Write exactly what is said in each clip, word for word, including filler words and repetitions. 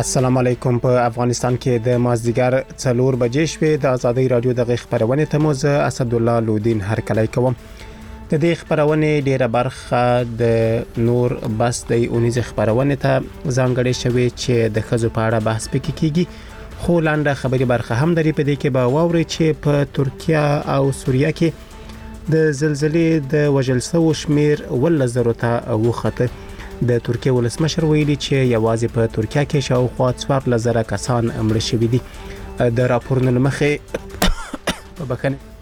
السلام علیکم. په افغانستان کې د مازدیګر څلور بجې شوې د ازادي رادیو د خبرونه تموز اسد الله لودین هر کله کوم. د دې خبرونه ډیره برخه د نور بس د اونیز خبرونه ته ځانګړې شوې چې د خزو په اړه بحث پکې کیږي. خو لاندې خبري برخه هم درې په دې کې به واوري چې په ترکیه او سوریه کې د زلزلې د وژل شو شمیر ول زرو ته وخته. د ترکیه ولسمشر ویلي چې یوازې په ترکیه کې شاوخوا څوار لزره کسان مړ شوي دي. د راپورونو لمخې په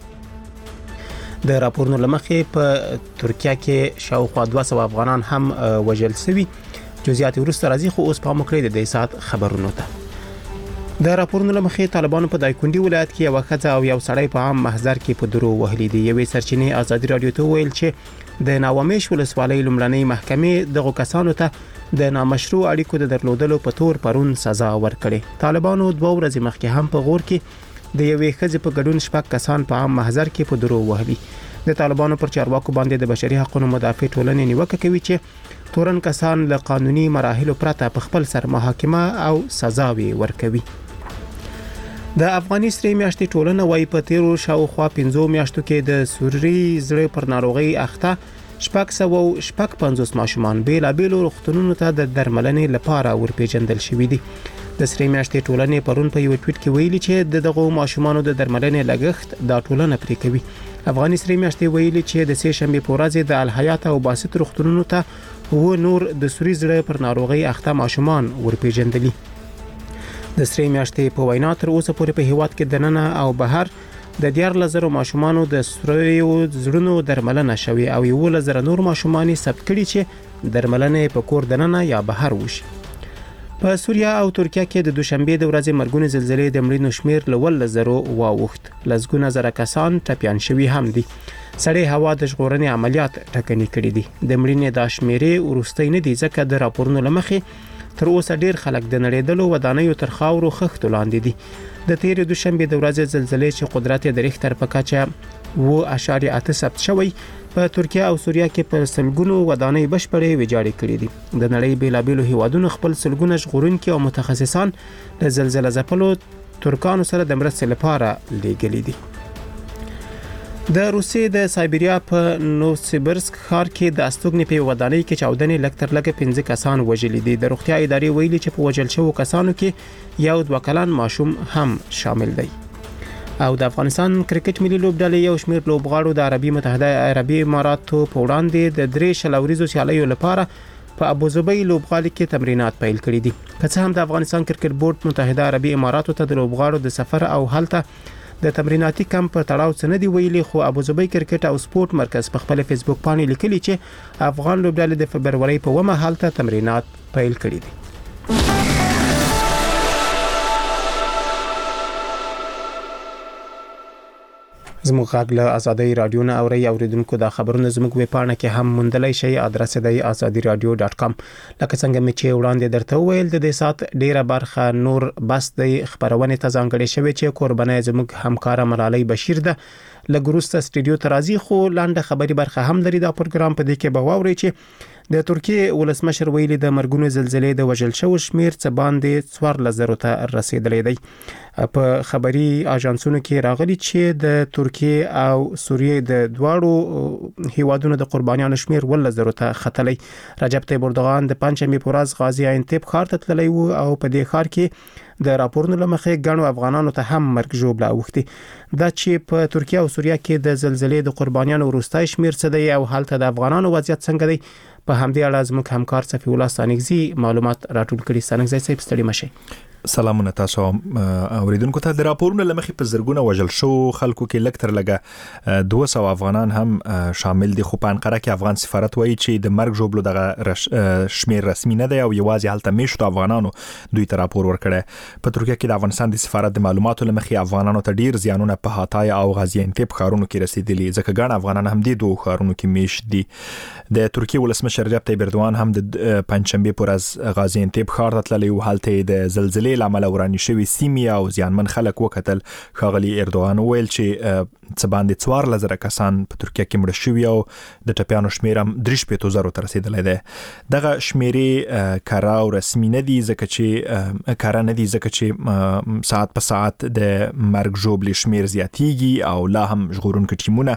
بخنه د راپورونو لمخې په ترکیه کې شاوخوا دوه سوه افغانان هم وژل شوي. جزئیات ورسته راځي، خو اوس په مکرې د دې سات خبرونو ته. د راپورونو لمخې طالبانو په دایکندي ولایت کې یو ښځه او یو سړی په عام محضر کې په درو وهلي دي. یوې سرچینې ازادي رادیو ته ویل چې د ناومیش ولسوالۍ لومړنۍ محکمې دغه کسانو ته د نامشروع اړیکو د درلودلو په تور پرون سزا ورکړې. طالبانو دوه ورځې مخکې هم په غور کې د یوې ښځې په ګډون شپږ کسان په عام محضر کې په درو وهلي. د طالبانو پر چارواکو باندې د بشري حقوقو مدافع ټولنې نیوکه کوي چې تورن کسان له قانوني مراحلو پرته په خپل سر محاکمه او سزاوي ورکوي. د افغاني سری میاشتې ټولنه وايي په تیرو شاوخوا پنځو میاشتو کې د سوري زړه پر ناروغي اخته شپږ سوه شپږ پنځوس ماشومان بیلابېلو روغتونونو ته د درملنې لپاره ورپېژندل شوي دي. د سری میاشتې ټولنې پرون په یو ټویټ کې ویلي چې د دغو ماشومانو د درملنې لګښت د ټولنه پرې کوي. افغاني سری میاشتې ویلي چې د سه شنبې په ورځ د الحیات او باسط روغتونونو ته و نور د سوري زړه پر ناروغي اخته ماشومان ورپېژندلي. د سری میاشتې په وینا تر اوسه پورې په هیواد کې دننه او بهر د دیار لزرو ماشومانو د سوریو زړونو درملنه شوي او یو لزر نور ماشومان ثبت کړي چې درملنه په کور دننه یا بهر وشي. په سوریه او ترکیه کې د دوشنبه د ورځې مرګونې زلزلې د مړینو شمیر لول لزرو واوښت. لزګونه زره کسان ټپيان شوي هم دي. سړې هوا د ژغورنې عملیات ټکني کړي دي. د مړینې د شمیرې ورستۍ نه دي ځکه د راپورونو لمخې تر اوسه ډیر خلک د نړیدلو ودانیو تر خاورو خښتو لاندې دي. د تیرې دوشنبه د ورځې زلزلې چې قدرت د ریختر په کچه و اشاریه اته ثبت شوی په ترکیه او سوریه کې په سلګونو ودانۍ بشپړې ویجاړې کړې دي. د نړۍ بیلابېلو هیوادونو خپل سلګونه ژغورونکي او متخصصان د زلزلې ځپلو ترکانو سره د مرستې لپاره لیږلي دي. د روسیې د سایبریا په نوسیبرسک ښار کې د استوګنې په ودانۍ کې چاودنې لکتر لګه پنځه کسان وژلي دي. د روغتیا ادارې ویلي چې په وژل شوو کسانو کې یو دوه کلن ماشوم هم شامل دی. او د افغانستان کرکټ ملي لوبډلې یو شمېر لوبغاړو د عربي متحده عربي اماراتو په وړاندې د درې شلوريزو سیالیو لپاره په ابوظبي لوبغالي کې تمرینات پیل کړي دي. که څه هم د افغانستان کرکټ بورډ متحده عربي اماراتو ته د لوبغاړو د سفر او هلته د تمریناتي کمپ په تړاو څه نه دی ویلي، خو ابوظبي کرکټ او سپورت مرکز په خپل فیسبوک باندې لیکلي چې افغان لوبډلې د فبرवरी په اوومه هلته تمرینات پیل کړي دي. زموږ غږ له ازادي رادیو نه اوري اوریدونکو د خبرونو زموږ ویب پاڼه کې هم موندلای شي. ادرس دی azadi radio dot com. لکه څنګه مې چې وړاندې درته ویل د دې سات ډیره برخه نور بس د خبرونه ته ځانګړې شوی چې قربانای زموږ همکار ملالۍ بشیر ده لګروسته سټډیو ترازی. خو لاندې خبري برخه هم لري دا پروګرام په دې کې به واوري چې د ترکیه ولسمشر ویلي د مرګونو زلزلې د وژل شو شمیر څه باندې څوار لزرو ته رسیدلې دی. په خبري اژانسونو کې راغلي چې د ترکیه او سوریه د دواړو هیوادونو د قربانیانو شمیر ول لزرو ته ختلې. رجب طیب اردوغان د پنځمې پورز غازی انتب ښار ته تللی وو او په دې ښار کې د راپورونو لمخې ګڼو افغانانو ته هم مرګ ژوبله اوښتي. دا چې په ترکیه او سوریه کې د زلزلې د قربانیانو وروستای شمیر څه دی او حالت د افغانانو وضعیت څنګه دی، په همدې اړه زموږ همکار صفی الله سانګزي معلومات راټول کړي. سانګزي صاحب ستړي مشه. سلامونه تاسو اوریدونکو ته. د راپورونو لمخې په زرګونه وژل شو خلکو کې لکتر لګه دوه سوه افغانان هم شامل دي. خو په انقره کې افغان سفارت وایي چې د مرګ ژوبلو دغه شمیر رسمي نه دی او یوازې هلته میشتو افغانانو دوی ته راپور ورکړی. په ترکیه کې د افغانستان د سفارت د معلوماتو لمخې افغانانو ته ډیر زیانونه په هاتای او غازی انتب ښارونو کې رسیدلي، ځکه ګڼ افغانان هم د دوه ښارونو کې میشت دي. د ترکیه ولسمشر رجب طیب اردوغان هم د پنځشنبه پر ورځ غازی انتب ښار ته تللی او هلته د زلزلې لامل ورانی شوی سیمې او ځانمن خلک وکتل. ښاغلي اردوغان ویل چې څه باندې څوار لزر کسان په ترکیه کې مړ شوي او د ټپیانو شمیر هم درې شپېته زره ته رسیدلی دی. دغه شمیرې کره او رسمي نه دي ځکه چې کره نه دي ځکه چې ساعت په ساعت د مرګ ژوبلې شمیر زیاتیږي او لا هم ژغورونکي ټیمونه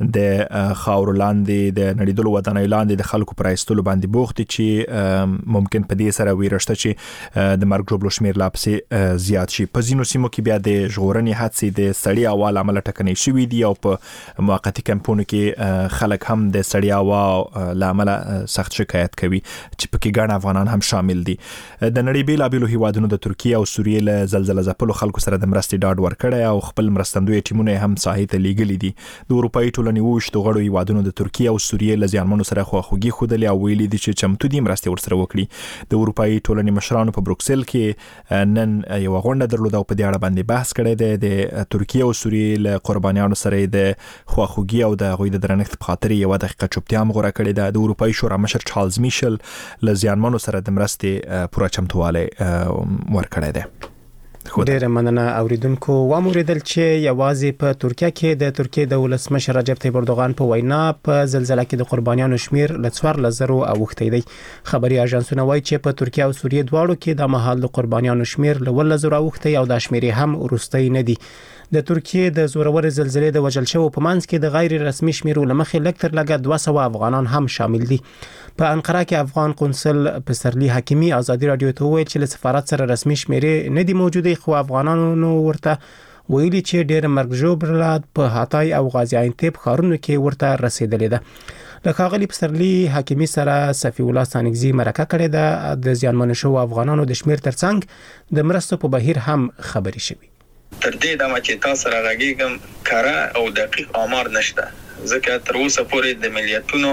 د خاورو لاندې د نړیدلو ودانیو لاندې د خلکو پر ایستلو باندې بوخت دي چې ممکن په دې سره ویره شته چې د مرګ ژوبلو شمیر لا پسې زیات شي. په ځینو سیمو کې بیا د ژغورنې هڅې د سړې هوا له امله ټکنۍ شوي دي او په موقتي کمپونو کې خلک هم د سړې هوا له امله سخت شکایت کوي چې پکې ګڼ افغانان هم شامل دي. د نړۍ بیلابیلو هیوادونو د ترکیه او سوریې له زلزله ځپلو خلکو سره د مرستې ډاډ ورکړی او خپل مرستندوی ټیمونه هم ساحې ته لیږلي دي. د اروپایي ټولنې اوویشتو غړو هیوادونو د ترکیه او سوریې له زیانمنو سره خواخوږي ښودلې او ویلي دي چې چمتو دي مرستې ورسره وکړي. د اروپایي ټولنې مشرانو په بروکسل کې نن یو غونډه درلوده او په دې اړه باندې بحث کړی دی. د ترکیه او سوریې له قربانیانو سره د خواخوږي او د هغوی د درنښت په خاطر یو دقیقه چوپتیا هم غوره کړې ده. د اروپایي شورا مشر چارلز میشل له زیانمنو سره د مرستې پوره چمتووالی ورکړی دی. ډېر مننه اوریدونکو. واموریدل چې یوازې په ترکیه کې د ترکیه د ولسمشر رجب طیب اردوغان په وینا په زلزلہ کې د قربانیانو شمیر له څوار لزرو اوښتی دی. خبري اژانسونه وایي چې په ترکیه او سوریې دواړو کې د مهال د قربانیانو شمیر له ول لزرو اوښتی او د شمیر هم ورستۍ نه دي. د ترکیه د زورور زلزلې د وژل شوو په منځ کې د غیر رسمي شمیرو لمخې لکتر لګه دوه سوه افغانان هم شامل دي. په انقره کې افغان قونسل پسرلی حکیمی ازادي رادیو ته وویل چې له سفارت سره رسمي شمیرې نه دي موجوده خو افغانانو ورته ویلي چې ډېر مرګ ژوبلات په هاتای او غازی اینتب ښارونو کې ورته رسیدلې ده. د ښاغلي پسرلی حکیمی سره صفی الله سانګزي مرکه کړې ده. د زیانمنو شوو افغانانو د شمیر ترڅنګ د مرستو په بهیر هم خبري شوي. تر دې دمه چې تاسو راغږیږم کره او دقیق آمار نشته ځکه تر اوسه پورې د ملیتونو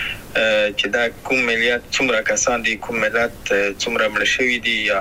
چې دا کوم ملیت څومره کسان دي کوم ملت څومره مړ شوي دي یا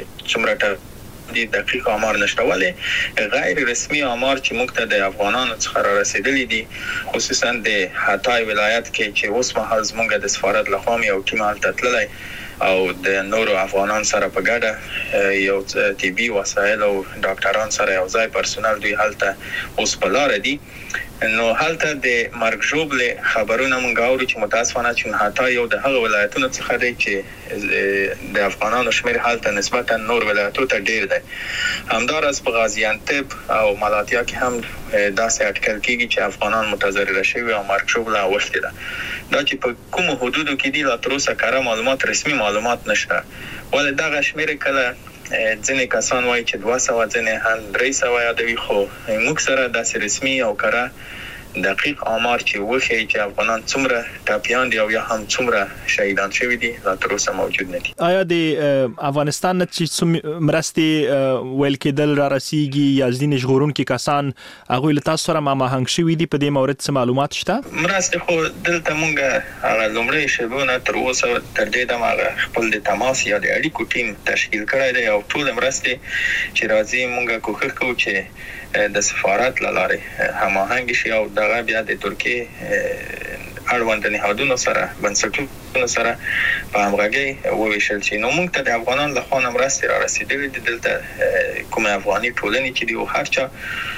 څومره دي دقیق آمار نشته. ولی غیر رسمي آمار چې موږ ته د افغانانو څخه را رسیدلي دي خصوصا د هاتای ولایت کې چې اوس مهال زموږ د سفارت لخوا یو ټیم هلته تللی او د نورو افغانان سره په ګډه یو طبي وسایل او ډاکټران سره یو ځای پرسونل دوی هلته اوس په لاره دي. نو هلته د مرګ ژوبلې خبرونه موږ اورو چې متاسفانه چون هاتای یو د هغه ولایتونو څخه دی چې د افغانانو شمیر هلته نسبتا نور ولایتونو ته ډیر دی. همداراز په غازی اینتب او ملاتیا کې هم داسې اټکل کیږي چې افغانان متضرر شوي او مرګ ژوبله اوښتې ده. دا چې په کومو حدودو کې دي لا تر اوسه کره معلومات رسمي معلومات نشته. ولې دغه شمیر کله ځینې کسان وایي چې دوه سوه ځینې هم درې سوه یادوي خو موږ سره داسې رسمي او کره دقیق آمار چې وښیي چې افغانان څومره ټپیان دي او یا هم څومره شهیدان شوي دي لا تر اوسه موجود نه دي. آیا د افغانستان نه چې مرستې ویل کېدل را رسیږي یا ځینې ژغورونکي کسان هغوی له تاسو سره ماماهنګ شوي دي په دې مورد څه معلومات شته؟ مرستې خو دلته موږ هغه لومړی شیبو نه تر اوسه تر دې دمه هغه خپل د تماس یا د اړیکو ټیم تشکیل کړی دی او ټولې مرستې چې راځي موږ کوښښ کوو چې د سفارت له لارې هماهنګ شي او دغه بیا د ترکیې اړوند نهادونو سره بنسټونو سره په همغږۍ وویشل شي. نو موږ ته د افغانانو له خوا نه مرستې را رسېدلې دي. دلته کومې افغاني ټولنې چې دي او هر چا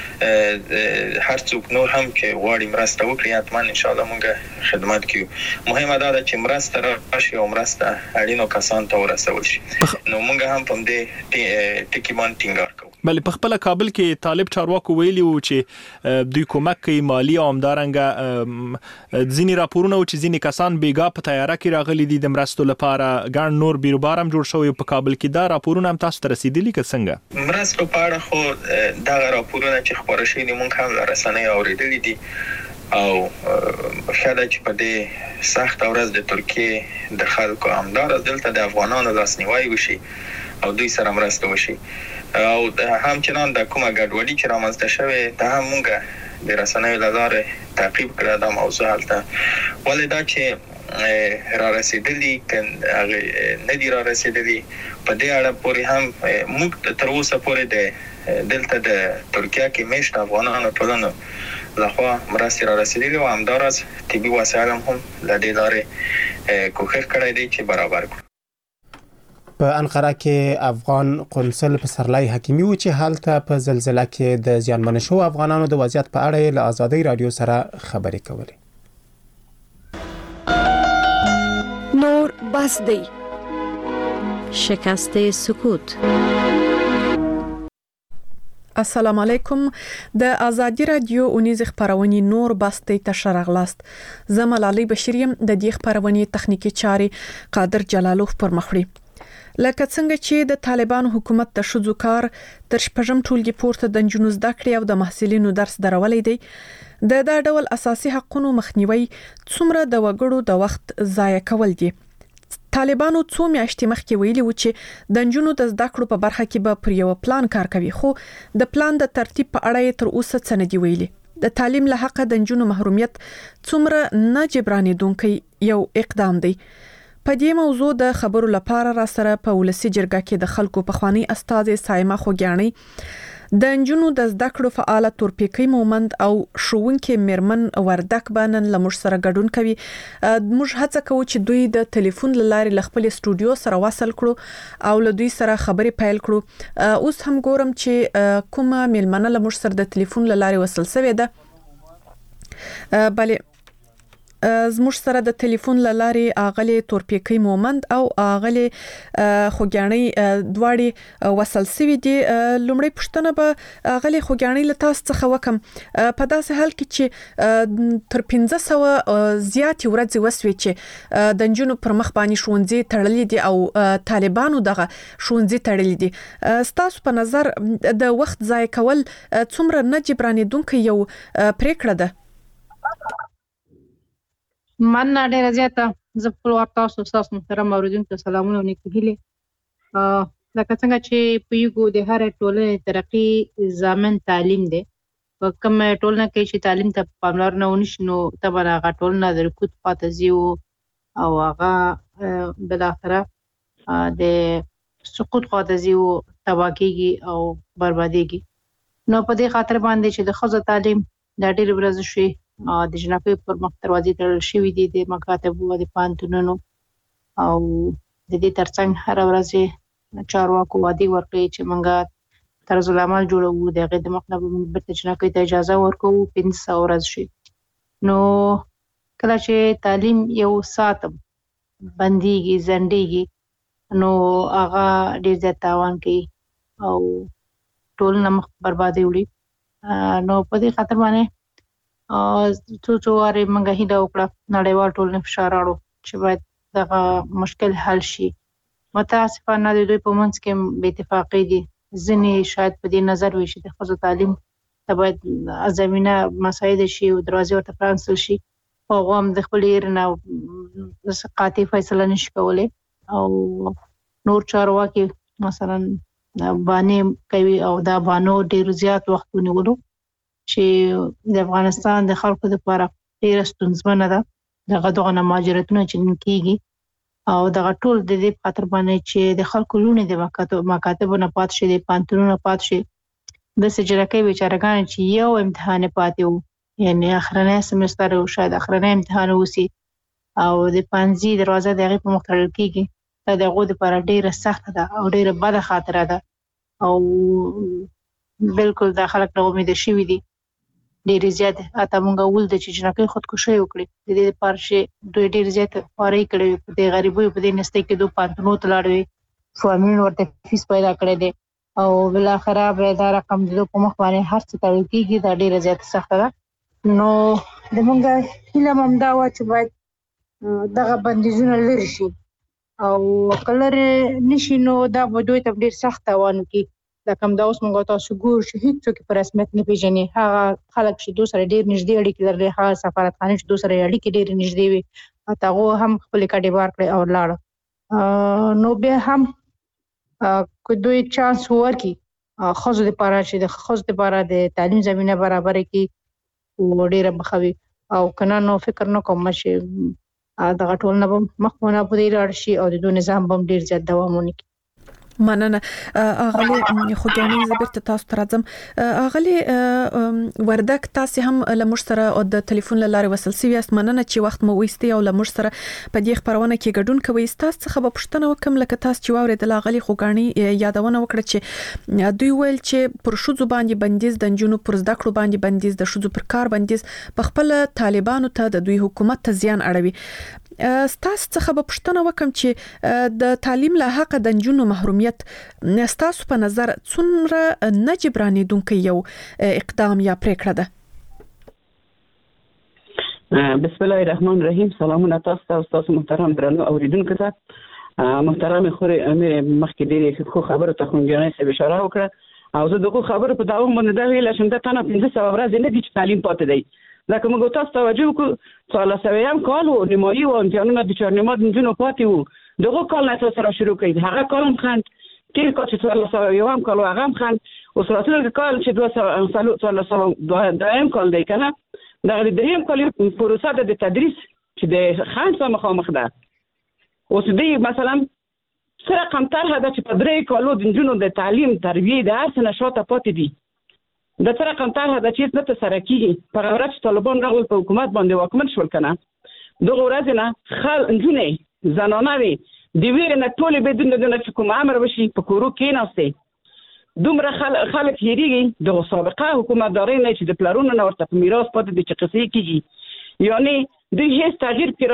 هر څوک نور هم چې غواړي مرسته وکړي حتما انشاءالله موږ خدمت کوو. مهمه دا ده چې مرسته راشي او مرسته اړینو کسانو ته ورسول شي. نو موږ هم په دې ټکي باندې ټینګار کوو. بلې په خپل کابل کې طالب چارواکو ویلي وو چې دوی کومک کوي مالی او همدارنګه ځینې راپورونه و چې ځینې کسان بیګا په تیاره کې راغلي دي د مرستو لپاره ګڼ نور بیروبار هم جوړ شوی په کابل کې. دا راپورونه هم تاسو ته رسیدلي که څنګه؟ مرستو په اړه خو دغه راپورونه چې خپاره شوي دي موږ هم له رسنیو اورېدلي دي او ښه ده چې په دې سخته ورځ د ترکیې د خلکو همداراز دلته د افغانانو لاسنیوی وشي او دوی سره مرسته وشي او همچنان د کومه ګډوډي چې رامنځته شوې ده هم موږ د رسنیو له لارې تعقیب کړه دا موضوع هلته. ولې دا چې را رسېدلي که هغې نه دي را رسېدلي په دې اړه پورې هم موږ تر اوسه پورې د دلته د ترکیه کې میشت افغانانو ټولنو لخوا مرستې را رسېدلي او همداراز طبي وسایل هم له دې لارې کوښښ کړی دی چې برابر کړو. په انقره کې افغان قونسل پسرلی حکیمی و چې حالته په زلزلہ کې د زیانمن شو افغانانو د وضعیت په اړه له آزادۍ رادیو سره خبرې کولې. نور بس دی شکست سکوت. السلام علیکم. د آزادی رادیو اونیز خبرونه نور بس دی تشرغلاست. زملالي بشریم د دې خبرونه تخنیکی چاري قادر جلالوف پر مخړي. لکه څنګه چې د طالبان حکومت د شذو کار تر شپږم ټولګي پورته د جنوز د کړی او د محصلینو درس درولې دی د دا ډول اساسي حقوقو مخنیوي څومره د وګړو د وخت ضایع کول دي. طالبانو څو میاشتې مخکې ویلي و چې د جنونو د زده کړو په برخه کې به پر یو پلان کار کوي، خو د پلان د ترتیب په اړه تر اوسه څه نه دی ویلي. د تعلیم له حق د جنونو محرومیت څومره نه جبرانېدونکي یو اقدام دی. په دې موضوع د خبرو لپاره را سره په ولسی جرګه کې د خلکو په خواني استاد سایمه خوګیانی د انجونو د زده کړو فعال تورپیکی مومند او شوونکې میرمن وردک بانن لمر سره ګډون کوي. موږ هڅه کوو چې دوی د ټلیفون لارې ل خپل استودیو سره وصل کړو او له دوی سره خبرې پیل کړو. اوس هم ګورم چې کومه میلمنه لمر سره د ټلیفون لارې وصل شوې ده. بله زموږ سره د ټلیفون لارې اغلی تورپیکی مومند او اغلی خوګیانی دواړي وصل سوي دي. لومړی پښتنه به اغلی خوګیانی له تاسو څخه وکم په داسې حال کې چې تر پنځه سوه زیات ورځې وسوي چې د جنونو پر مخ باندې شونځي تړلې دي او طالبانو دغه شونځي تړلې دي. ستاسو په نظر د وخت ضایع کول څومره نه جبرانېدونکي یو پریکړه ده؟ من ډیره زیاته زه خپل وخت تاسو تاسو محترم اوریدونکو سلامونه نیکه هیله. لکه څنګه چې په یو د هر ټولنې ترقی ضامن تعلیم دی. په کوم ټولنه کې چې تعلیم ته پاملرنه ونشي نو طبعا هغه ټولنه د رکود پاتې زی او هغه بل اخره د سقوط پاتې زی او تباکیږي او بربادیږي. نو په دې خاطر باندې چې د خزو تعلیم د ډېر ورځ شي د جنافي پر مخ دروازې تړل شوې دي د مکاتب او د پانتونونو او د دې ترڅنګ هر ورځ چارواکو وادي ورکړي چې موږ طرز العمل جوړو د غیر د مخنب برته جنافي ته اجازه ورکو پنځه سوه ورځ شي. نو کله چې تعلیم یو ساتم بنديږي زندګي نو هغه ډېر زیات تاوان کوي او ټول نمخ بربادي وړي. نو په دې خاطر باندې څو څو واره موږ هیله وکړه نړیوال ټولنې فشار راوړو چې باید دغه مشکل حل شي. متاسفانه د دوی په منځ کې بې اتفاقي دي. ځینې شاید په دې نظر وي چې د ښځو تعلیم ته باید زمینه مساعد شي او دروازې ورته پرانستل شي. هغه هم د خپل ایرنه قاطع فیصله نشي کولی او نور چارواکي مثلا باندې کوي او دا باندې ډېر زیات وخت ونیولو چې د افغانستان د خلکو لپاره ډېر ستونزمنه ده. دغه دغه مهاجرتونه چې کیږي او دغه ټول د دې خاطر باندې چې د خلکو لونې د مکاتب مکاتب نه پات شي د پانتونونو پات شي د سجرکې بیچارهګان چې یو امتحان پاتې وو یعنی اخرنی سمستر او شاید اخرنی امتحان وسی او د پنځه دروازه دغه په مختلل کیږي دا دغه لپاره ډېر سخت ده او ډېر بد خاطره ده او بالکل د خلک له امید شي دي ډېر زیات اته مونږ ول د چې جنکې خودکشي وکړي د دې لپاره چې دوی ډېر زیات خواري کړې په دې غریبۍ په دې نسته کې دوه پانتونو تلاړوي فامین ورته فیس پیدا کړې دي او بل اخره به دا رقم د په مخ باندې هر څه تل کېږي دا ډېر زیات سخت ده. نو د مونږ هیله ممدا و چې باید دغه بندیزونه لري شي او کلر نشي نو دا به دوی ته ډېر سخت تاوان کوي. دا کوم دا اوس موږ تاسو ګور چې هیڅ څوک په رسمیت نه پیژني هغه خلک چې دوی سره ډېر نږدې اړیکې لري هغه سفارتخانه چې دوی سره اړیکې ډېر نږدې وي هغه هم خپل کډې بار کړي او لاړ. نو به هم کو دوی چانس ورکي خزو لپاره چې د خزو لپاره د تعلیم زمينه برابر کړي او ډېر بخوي او کنه نو فکر نه کوم چې دغه ټول نه مخونه په دې لار شي او د دوی نظام هم ډېر زیات دوام ونکړي. مننه اغلی خوګانی زبرت تاسو ترځم اغلی وردک تاسو هم لمر سره او د ټلیفون لاره وصل سی یاست مننه چې وخت مو وېستي او لمر سره په دې خبرونه کې ګډون کوي تاسو څخه به پښتنه وکم لکه تاسو چې واورېدل اغلی خوګانی یادونه وکړه چې دوی ویل چې پر شوزو باندې بندیز د جنونو پر زده کړو باندې بندیز د شوزو پر کار بندیز په خپل طالبانو ته د دوی حکومت ته زیان اړوي ستاسو څخه به پښتنه وکم چې د تعلیم له حق د جنونو محرومیت ستاسو په نظر څومره نه جبرانېدونکې یو اقدام یا پریکړه ده؟ بسم الله الرحمن الرحیم. سلامونه تاسو ته تاسو محترم درنو اوریدونکو ته محترم خوري امیر مخکې ډېرې خو خبره ته خونګانې سره اشاره وکړه او زه دغه خبره په داوم باندې دا ویل شم د تنه پنځه سوه ورځې نه دي چې تعلیم پاتې دی لکه موږ تاسو توجه وکړو څوارلس سوه یم کال و نیمایي و امتحانونه د چهارنیمه د نجونو پاتې وو دغه کال نه تاسو را شروع کړئ هغه کال هم خند تیر کال چې څوارلس سوه یوم کال و هغه هم خند اوس راتلونکی کال چې دوه سوه څوارلس سوه دویم کال دی که نه دغه د درېیم کال پروسه ده د تدریس چې د خنډ سره مخامخ ده اوس دوی مثلا څه رقم طرحه ده چې په درې کالو د نجونو د تعلیم تربیې د هر څه نه شاته پاتې دي د څه رقم طرحه ده چې هېڅ نه ترسره کېږي په هغه ورځ چې طالبان راغلل په حکومت باندې واکمن شول که نه دغه ورځې نه خل نجونې زنانهوې د ویرې نه ټولې بدون د نه چې کوم امر وشي په کورو کېناستې دومره خلک هېرېږي دغه سابقه حکومتدارۍ نه چې د پلرونو نه ورته په میراث پاتې دي چې قصې کېږي یعنې دوی هېڅ تغییر پرې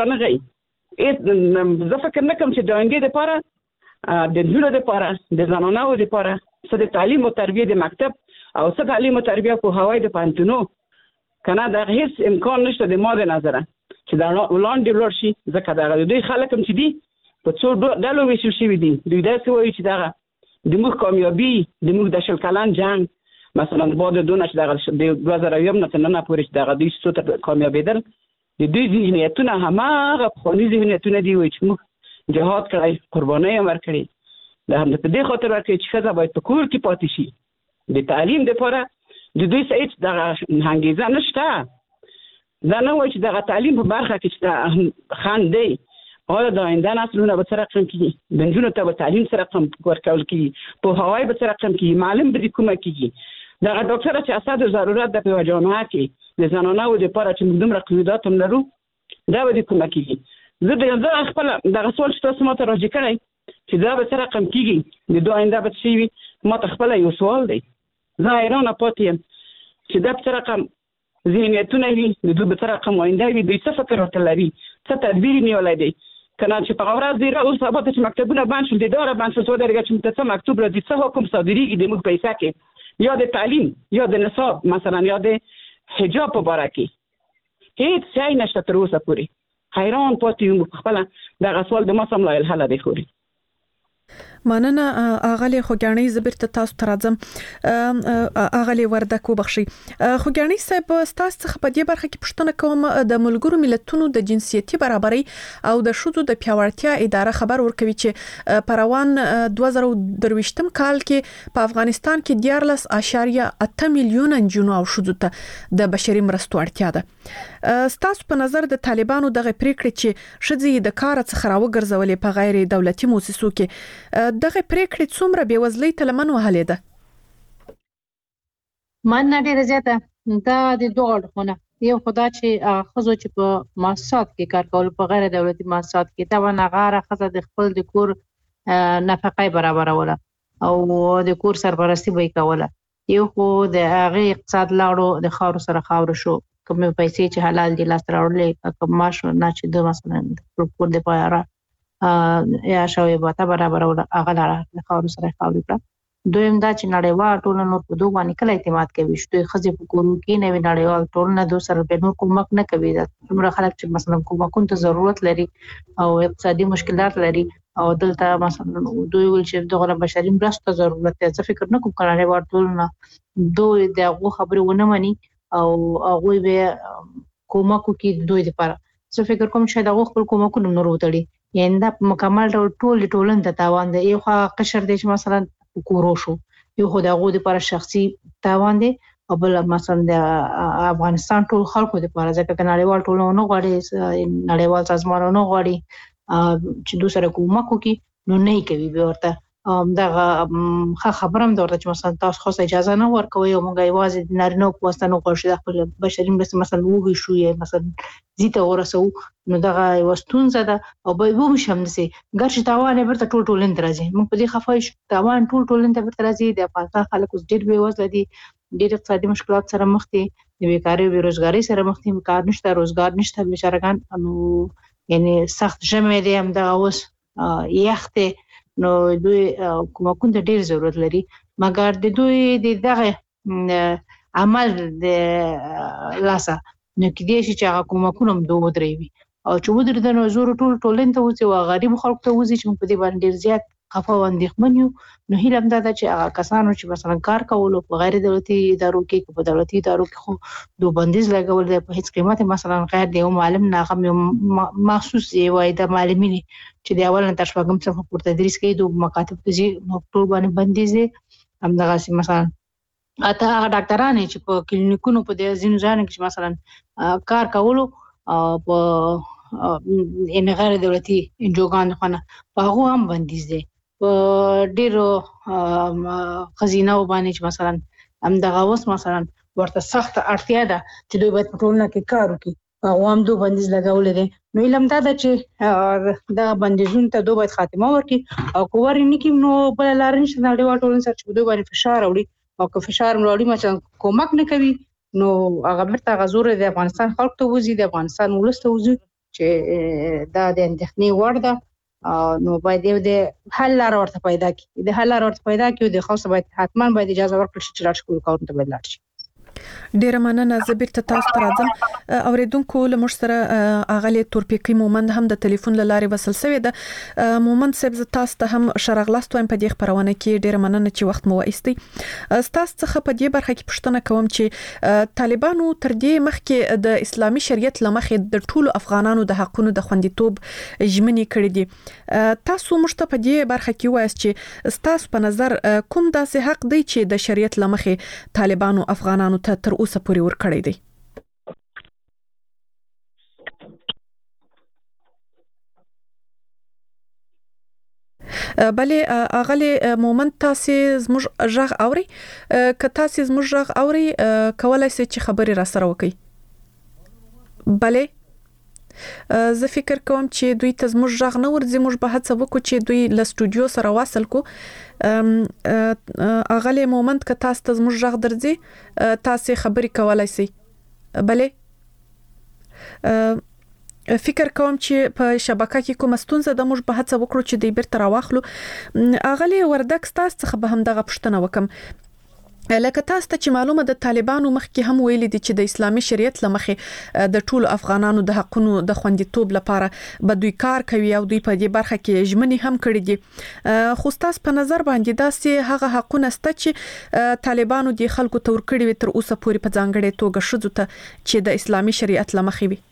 رانغی زه فکر نه کوم چې د آینده دپاره د نجونو دپاره د زنانهو دپاره څه د تعلیم او تربیې د مکتب او څه تعلیم او تربیه پوهاوی د پوهنتونو که نه دغه هېڅ امکان نشته د ما د نظره چې دا وړاندې ولاړ شي ځکه دغه د دوی خلک هم چې دي په څو ډلو ویشل شوي دي دوی داسې وایي چې دغه د موږ کامیابي د موږ د شل کلن جنګ مثلا بعد دونه چې دغه د دوه زره یوم نه تر ننه پورې چې دغه دوی څو ته کامیابېدل د دوی ذهنیتونه هماغه پخواني ذهنیتونه دي وایي چې موږ جهاد کړی قربانۍ هم ورکړې د همدا په دې خاطر ورکړي چې ښځه باید په کور کې پاتې شي د تعلیم دپاره د دوی څه هېڅ دغه انګېزه نشته دا نه وایي چې دغه تعلیم په برخه کې چې خنډ دی آیا د آینده نسلونه به څه رقم کېږي د نجونو ته به تعلیم څه رقم ورکول کېږي پوهاوی به څه رقم کېږي معلم به د کومه کېږي دغه ډاکټره چې اساسي ضرورت ده په یوه جامعه کې د زنانهو دپاره چې موږ دومره قیودات هم لرو دا به د کومه کېږي زه د زه خپله دغه سوال چې تاسو ما ته راجع کړی چې دا به څه رقم کېږي د دوی آینده به څه شي وي ما ته خپله یو سوال دی زه حیرانه پاتې یم چې دا به څه رقم ذهنیتونه وي د دوی به څه رقم آینده وي دوی څه فکر ورته لري څه تدبیر یې نیولی دی که نه چې په هغه ورځ دی اوس سبا ته چې مکتبونه بند شول د داره بند شول څه ودرېږه چې موږ ته څه مکتوب راځي څه حکم صادرېږي د موږ پیسه کې یا د تعلیم یا د نصاب مثلا یا د حجاب په باره کې هېڅ شی نشته تر اوسه پورې حیران پاتې یم په خپله دغه سوال د ما سم لا الحله دی خوري مننه اغلی خوګانی زبرت تاسو ترځم اغلی وردک وبخشي خوګانی صاحب تاسو څخه په دې برخه کې پوښتنه کوم د ملګرو ملتونو د جنسيتي برابرۍ او د شذو د پیاوړتیا اداره خبر ورکوي چې پروان دوه زره درويشتم کال کې په افغانستان کې دیارلس اشاریه اته میلیون جنو او شذو ته د بشري مرستو اړتیا ده تاسو په نظر د طالبانو دغه پریکړه چې شذې د کار څخه راوګرځولې په غیر دولتي مؤسسو کې دغه پریکړې څومره بېوزلۍ ته لمن وهلې ده؟ من نه ډېره زیاته دا د دوه اړخونه یو خو دا چې ښځو چې په مؤسسات کې کار کول په غیر دولتي مؤسسات کې طبعا هغه هره ښځه د خپل د کور نفقه برابروله او د کور سرپرستي به یې کوله یو خو د هغې اقتصاد لاړو د خاورو سره خاوره شو کومې پیسې چې حلال دي لاسته راوړلې کوم معاش نه چې د مثلا د کور دپاره یا شوی باته برابروله هغه لاره خاورو سره خاورې کړه دویم دا چې نړیوال ټولنه نور په دوی باندې کله اعتماد کوي چې دوی ښځې په کورونو کې نه وي نړیوال ټولنه دوی سره به نور کومک نه کوي دا څومره خلک چې مثلا کومکونو ته ضرورت لري او اقتصادي مشکلات لري او دلته مثلا دوی ول چې دغه بشري مرستو ضرورت دی زه فکر نه کوم چې نړیوال ټولنه دوی دغه خبرې ونه مني او هغوی به کومکو کې دوی لپاره زه فکر کوم چې دغه خپل کومکونه نور وتړي یعنی دا مکمل ډول ټول ټولن ته تاوان دی یو خو قشر دی چې مثلا کورو شو یو خو دغه لپاره شخصي تاوان دی او بل مثلا د افغانستان ټول خلکو لپاره ځکه نړیوال ټولنه نه غواړي نړیوال سازمانونه غواړي چې دوی سره کومک وکړي نو نه کوي به ورته دغه ښه خبرم درته چې مثلا تاسو خو اجازه نه ورکوي او موږ یوازې د نارینه په واسطه نه غواړو د خپل بشري مرستې مثلا وګي شو یا مثلا زیته ورسو نو دغه وستونزه ده او به وو شم نسي ګرځي تاوان ورته ټول ټول اندرازي موږ په دې خفای شو تاوان ټول ټول اندر ورته راځي د افغانستان خلک اوس ډېر بې وزله دي ډېر اقتصادي مشکلات سره مخ دي د بیکاری او بیروزګاری سره مخ دي کار نشته روزګار نشته بشارګان نو یعنی سخت جمع دي هم د اوس یخته نو دوی کومکون ته ډیر ضرورت لري مګر د دوی د دغه عمل د لاسه نو کېدې چې هغه کومکون هم دوه درېوي او چې ودر د نزور ټول ټولن ته وځي او غریب خلکو ته وځي چې په دې باندې ډیر زیات خفه و اندېښمن یو نو هیله هم دا ده چې هغه کسانو چې مثلا کار کولو په غیر دولتي ادارو کې په دولتي ادارو کې خو دوه بندیز لګول دی په هیڅ قیمت مثلا غیر دی او معلم ناغم مخصوص دی وای د معلمین چې د اول نه تر شپږم څخه پورته تدریس کوي د مکاتب ته ځي نو ټول باندې بندیز دی هم دغه مثلا اته هغه ډاکټرانه چې په کلینیکونو په دې ځینو ځای کې مثلا کار کولو په ان غیر دولتي انجوګان خونه په هغه هم بندیز دی په ډیرو خزینه وبانی چې مثلا هم دغه اوس مثلا ورته سخت اړتیا ده چې دوی باید په ټولنه کې کار وکړي او هم دوه بندیز لګول دي نو علم دا ده چې دا بندیزونه ته دوه باید خاتمه ورکړي او کوور نه کې نو بل لار نشته د ډیوا ټولن سره چې دوی باندې فشار وړي او که فشار وړي مثلا کومک نه کوي نو هغه برته غزور د افغانستان خلک ته وزي د افغانستان ولست وزي چې دا د اندېښنې وړ ده نو باید د حل لار ورته پیدا کړي د حل لار ورته پیدا کړي د خاصه باید حتمان باید اجازه ورکړي چې راځي کوم ته بدل شي ډیره مننه زبیر ته تاسو ته راځم اوریدونکو له مش سره اغلی تورپیکی مومند هم د ټلیفون لارې وصل شوی ده مومند صاحب تاسو ته هم شرغلاست وایم په دې خبرونه کې ډیره مننه چې وخت مو وایستي تاسو څخه په دې برخه کې پوښتنه کوم چې طالبانو تر دې مخکې د اسلامي شریعت لمخې د ټولو افغانانو د حقونو د خوندیتوب ژمنې کړې دي تاسو مشته په دې برخه کې وایست چې تاسو په نظر کوم داسې حق دی چې د شریعت لمخې طالبانو افغانانو ته تر اوسه پورې ور کړی دی بلې اغلی مومند تاسو زموږ ژغ اوري که تاسو زموږ ژغ اوري کولای شئ چې خبري را سره وکړي بلې زه فکر کوم چې دوی ته زموږ ژغ نه ورځي موږ به هڅه وکړو چې دوی له سټوډیو سره واصل کو اغلی مومند که تاسو ته زموږ ژغ درځي تاسو خبري کولای شئ بلې فکر کوم چې په شبکه کې کوم ستونزه د موږ په هڅه وکړو چې د بیرته راوخلو اغلی وردک تاسو څخه به هم دغه پوښتنه وکم لکه تاسو ته چې معلومه د طالبانو مخکې هم ویل دي چې د اسلامي شریعت لمخې د ټولو افغانانو د حقونو د خوندیتوب لپاره به دوی کار کوي او دوی په دې برخه کې ژمنې هم کړې دي خو تاسو په نظر باندې داسې هغه حقونه ست چې طالبانو د خلکو تور کړی تر اوسه پورې په ځانګړې توګه شذو ته چې د اسلامي شریعت لمخې وي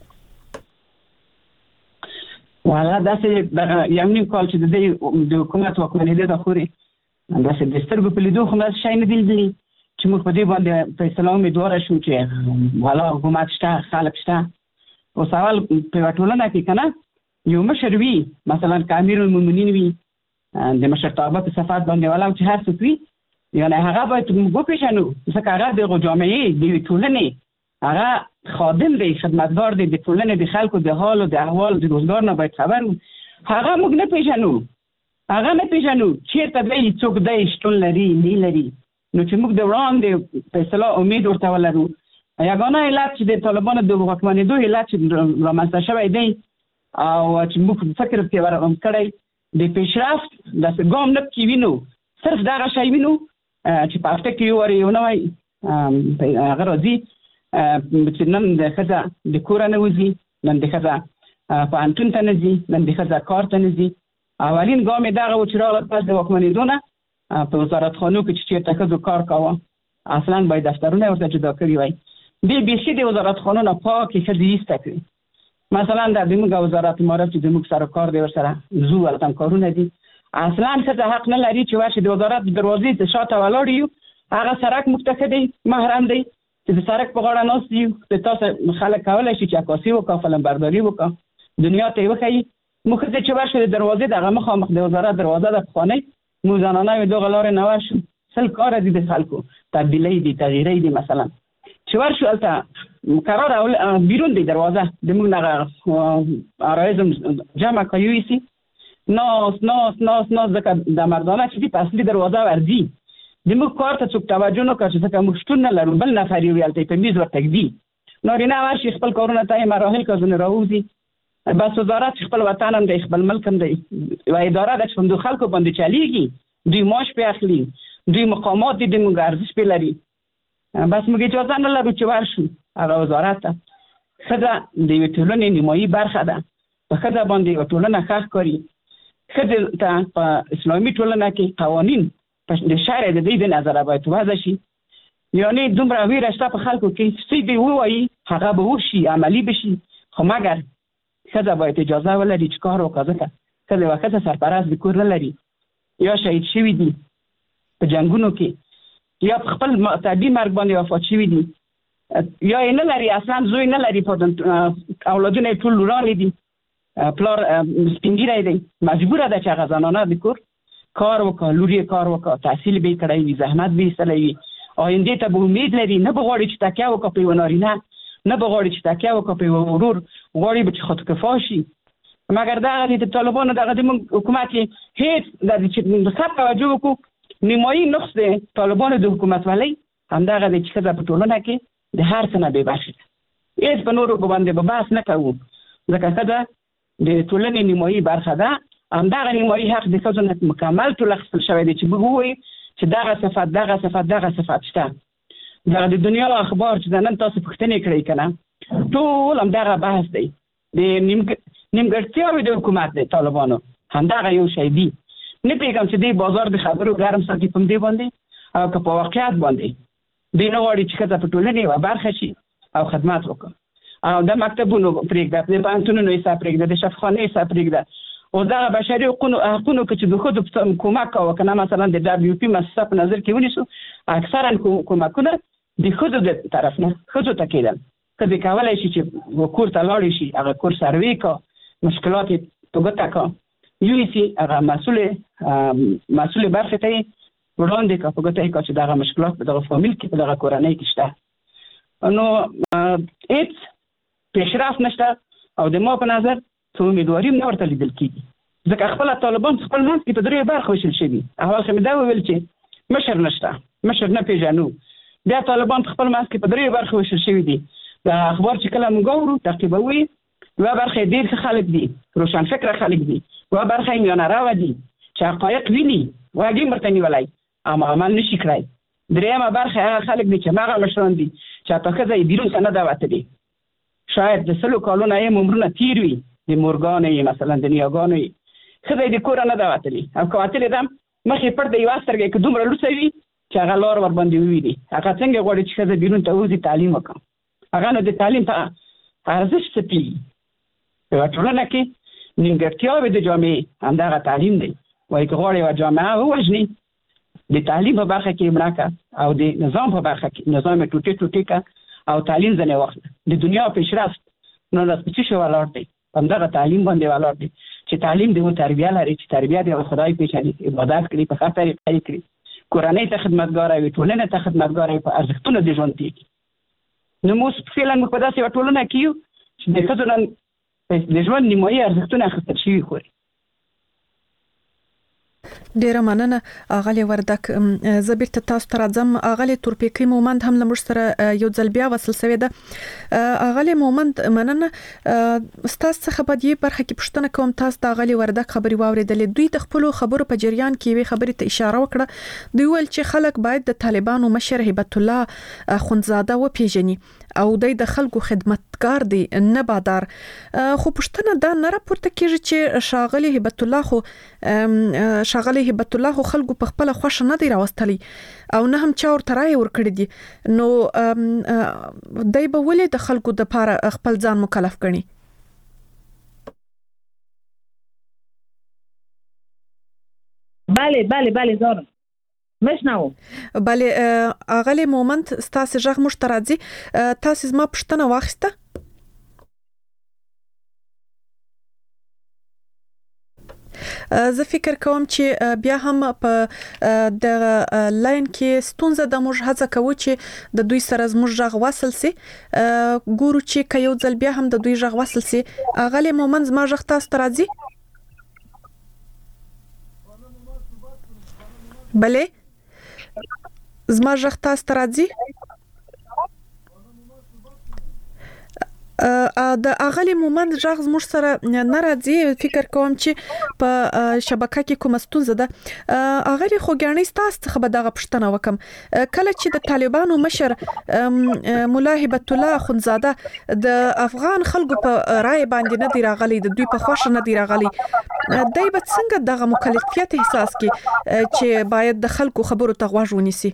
والا داسې یو نیم کال چې د دې د حکومت واکمنۍ د خوري داسې د سترګو په لیدو خو داسې شی نه دی لیدلی چې موږ په دې باندې فیصله امیدواره شو چې والا حکومت شته خلک شته او سوال په یوه ټولنه کې که نه یو مشر وي مثلا که امیر المؤمنین وي د مشرتابه په صفات باندې والا چې هر څوک وي یعنې هغه باید موږ وپېژنو ځکه هغه د هغو جامعې د یوې ټولنې هغه خادم دی خدمتګار دی د ټولنې د خلکو د حال او د احوال د روزګار نه باید خبر وو هغه موږ نه پېژنو هغه نه پېژنو چېرته دی څوک دی شتون لري نه لري نو چې موږ د وړاندې فیصله امید ورته ولرو یګانه علت چې د طالبانو د واکمنېدو علت چې رامنځته شوی دی او چې موږ فکر پرې ورغم کړی د پیشرفت داسې ګام نه پکې وینو صرف دغه شی وینو چې په هفته کې یو وارې یو نوی هغه راځي چې نن د ښځه د کوره نه وځي نن د ښځه پوهنتون ته نه ځي نن د ښځه کار ته نه ځي اولین ګام یې دغه و چې راغله پس د واکمنېدو نه په وزارتخانو کې چې چېرته ښځو کار کاوه اصلا باید دفترونه ورته جدا کړي وای دې بیخي د وزارتخانو نه پاکې ښځې ایسته کړي مثلا د زموږ وزارت امارت چې زموږ سره کار دی ورسره زو ورته کارونه دي اصلا ښځه حق نه لري چې ورشي د وزارت دروازې ته شاته ولاړ یو هغه سړک موږ ته ښه دی محرم دی چې د سړک په غاړه ناست یو د تاسو خلک کولی شي چې عکاسي وکړه فلمبرداري وکړه دنیا ته یې وښایي موږ ښځې چې ورشو د دروازې دغه مخامخ د وزارت دروازه ده پخوانۍ مو ځانانه دغه لارې نه ورشو سل کار دي د خلکو تبدیلی دي تغییری دي مثلا چې ورشو البته قرار اول بیرون دی دروازه د موږ نه آرایزم جمع کوي سي ناس ناس ناس ناس ځکه د مردانه چې په اصلي دروازه ورځي د موږ کار ته څوک توجه نه کوي چې څنګه موږ شتون نه لرو بل نفر یو یالته په میز ورته دی نارینه ورشي خپل کارونه ته مراحل کوي راوځي بس وزارت خپل وطن هم دی خپل ملک هم دی و اداره د څوندو خلکو باندې چلیږي دوی معاش په اخلي دوی مقامات دي د موږ ارزش په لري بس موږ اجازه نه لرو چې ورشو هغه وزارت ته خدای د ټولنې نیمایي برخه ده په خدای باندې ټولنه ښه کوي خدای ته په اسلامي ټولنه کې قوانين د شرع د دې د نظر باید وضع شي یعنی دومره ویره شته په خلکو کې چې دی وایي هغه به وشي عملی بشي خو مګر خدای باید اجازه ولري چې کار وکړي خدای وخت سرپرست د کور نه لري یا شهید شوی دی په جنگونو کې یا خپل معتدی مرګ باندې وفات شوی دی یا نه لري اصلا زوی نه لري په اولادونه ټول لوران دي پلار سپینګیری دی مجبور ده چې هغه زنانه د کور کار وکړه لوري کار وکړه تحصیل به کړی وي زحمت به ایستلی وي آینده ته به امید لري نه به غواړي چې تکیه وکړي په یوه نارینه نه به غواړي چې تکیه وکړي په یوه ورور غواړي به چې خودکفا شي مګر دغه د طالبانو دغه د حکومت هیڅ د چې ښه توجه وکړو نیمایي نقص د طالبانو د حکومت ولۍ همدغه دی چې ښځه په ټولنه کې د هر څه نه بېبخښه ده هېڅ په نورو باندې به بحث نه کوو ځکه ښځه د ټولنې نیمایي برخه ده همدغه نیمایي حق د ښځو نه مکمل ټول اخیستل شوی دی چې موږ ووایو چې دغه صفت دغه صفت دغه صفت شته دغه د دنیا اخبار چې نن تاسو پوښتنې کړئ که نه ټول همدغه بحث دی د نیمګړتیاوې د حکومت د طالبانو همدغه یو شی دی نه پوهېږم چې دی بازار د خبرو ګرم ساتي په همدې باندې او که په واقعیت باندې دوی نه غواړي چې ښځه په ټولنې یوه برخه شي او خدمت وکړي او د مکتبونو پرېږده د پوهنتونونو حساب پرېږده د شفاخانې حساب پرېږده او دغه بشري حقونو حقونو کې چې د ښځو کومک کوه که نه مثلا د دبلیو پي مؤسسه په نظر کې ونیسو اکثرا کومکونه د ښځو د طرف نه ښځو ته کېدل ښځې کولی شي چې کور ته لاړې شي هغه کور سروې کړه مشکلات یې په ګوته کړه یوسي هغه مسؤل مسؤل برخې ته یې وړاندې کړه په ګوته یې کړه چې دغه مشکلات په دغه فامیل کې په دغه کورنۍ کې شته نو هېڅ پیشرفت نشته او د ما په نظر څه امیدواري نه ورته لیدل کېږي ځکه خپله طالبان خپل منځ کې په دریو برخو ویشل شوي اول خو مې دا وویل چې مشر نشته مشر نه پېژنو بیا طالبان په خپل منځ کې په دریو برخو ویشل شوي دي د اخبار چې کله موږ اورو تعقیبوي یوه برخه یې ډېر ښه خلک دي روشنفکره خلک دي یوه برخه یې میانه روه دي چې حقایق ویني غوږ یې ورته نیولی اما عمل نشي کړی درېیمه برخه هغه خلک دي چې هماغه مشران دي چې حتی ښځه یې بیرون ته نه ده وتلې شاید د سلو کالونه یې عمرونه تیر وي د مورګانو یې مثلا د نیاګانو یې ښځه یې د کوره نه ده وتلې او که وتلې ده مخې پټ د یوه سترګه که دومره لوڅه وي چې هغه لار ورباندې وویني هغه څنګه غواړي چې ښځه بیرون ته وځي تعلیم وکړي هغه نو د تعلیم په ارزښت څه پوهېږي په یوه ټولنه کې نیمګړتیاوې د جامعې همدغه تعلیم دی وایي که غواړي یوه جامعه ووژني د تعلیم په برخه کې مړه کړه او د نظام په برخه کې نظام یې ټوټې ټوټې کړه او تعلیم ځنې واخله د دنیا پیشرفت نو دا په څه شی ولاړ دی همدغه تعلیم باندې ولاړ دی چې تعلیم د یو تربیه لري چې تربیه د خدای پیژني عبادت کړي په ښه طریقه یې کړي کورنۍ ته خدمتګاره وي ټولنې ته خدمتګاره وي په ارزښتونو د ژوند تېږي نو موږ فعلا موږ په داسې یوه ټولنه کې یو چې د ښځو نن د ژوند نیمایي ارزښتونه اخیستل شوي خوري ډیره مننه اغلی وردک زه بیرته تاسو ته راځم اغلی تورپیکی مومند هم له موږ سره یو ځل بیا وصل شوی ده اغلی مومند مننه ستاسو څخه په دې برخه کې پوښتنه کوم تاسو د اغلی وردک خبري واوریدلې دوی د خپل خبرو په جریان کې وی خبرې ته اشاره وکړه دوی ول چې خلک باید د طالبانو مشر هبت الله خونزاده و پیژني او د خلکو خدمتګار دی نه بادار خو پوښتنه دا نه راپورته کیږي چې شاغلی هبت الله خو شاغلی هبت الله خو خلکو په خپل خوښ نه دی راوستلی او نه هم چا ورته رای ورکړي دي نو دای به ولې د خلکو د پاره خپل ځان مکلف کړي بله بله بله زارم مشنو بله اغلی مومند ستاسو ژغ موږ ته راځي تاسو زما پوښتنه واخیسته زه فکر کوم چې بیا هم په د لاین کې ستونزه د موږ هڅه کوو چې د دوی سره زموږ ژغ وصل سي ګورو چې کيو ځل بیا هم د دوی ژغ وصل سي اغلی مومن زما ژغ تاسو ته راځي بلې زما ژغ تاسو ته راځي د اغلی مومند ژغ زموږ سره نه راځي فکر کوم چې په شبکه کې کوم ستونزه ده اغلی خوګانی تاسو ته به دغه پښتنه وکم کله چې د طالبانو مشر مولا هبت الله اخونزاده د افغان خلکو په رائے باندې نه دی راغلی د دوی په خوښ نه دی راغلی دای به څنګه دغه مکلفیت احساس کی چې باید د خلکو خبرو ته غوږ ونیسي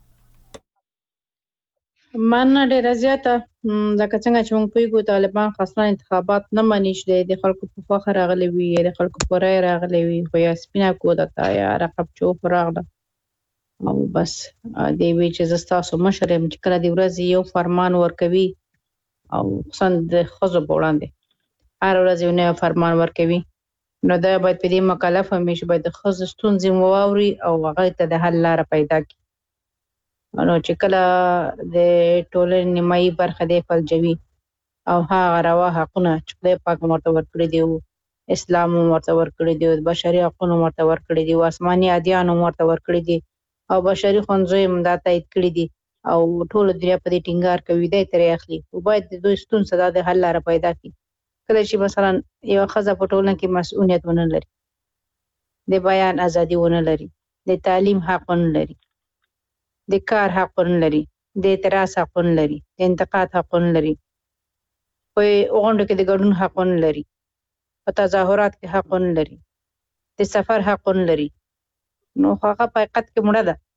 من ډیره زیاته لکه څنګه چې موږ پوهیږو طالبان خاصه انتخابات نه مني چې د خلکو په خوښه راغلي وي د خلکو په رای راغلي وي خو یا سپینه کوده تا یا رقب چوپ راغله او بس دی وی چې زستاسو مشرم چې کله دی ورځ یو فرمان ورکوي او څنګه د خزو وړاندې هر ورځ یو نوی فرمان ورکوي نو دا باید په دې مکلف هم شي باید د خزو ستونزې واوري او هغه ته د حل لار پیدا کړي نو چې کله د ټولنې نیمایي برخه دی فلجوي او هغه روا حقونه چې خدای پاک مرته ورکړي دی اسلام مرته ورکړي دی بشري حقونه مرته ورکړي دي آسماني اديان مرته ورکړي دي او بشري خنځوي مدا تایید کړي دي او ټول دنیا په دې ټینګار کوي دی ترې اخلي او باید د دوی ستون صدا د حل لار پیدا کړي کله چې مثلا یو خزه په ټولنه کې مسؤلیت ونه لري د بیان ازادي ونه لري د تعلیم حق ونه لري د کار حق لري د اعتراض حق لري د انتقاد حق لري په اوغونډو کې د ګډون حق لري په تظاهرات کې حق لري د سفر حق لري نو هغه په حقیقت کې مړه ده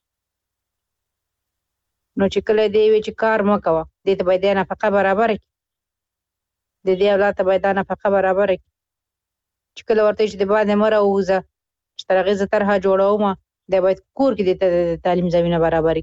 نو چې کله دی وی چې کار مو کوه د ته باید نه فقہ برابر کی د دې اولاد ته باید نه فقہ برابر کی چې کله ورته چې د باندې مره وزه چې ترغه ز طرحه جوړوم د باید کور کې د تعلیم زمينه برابرۍ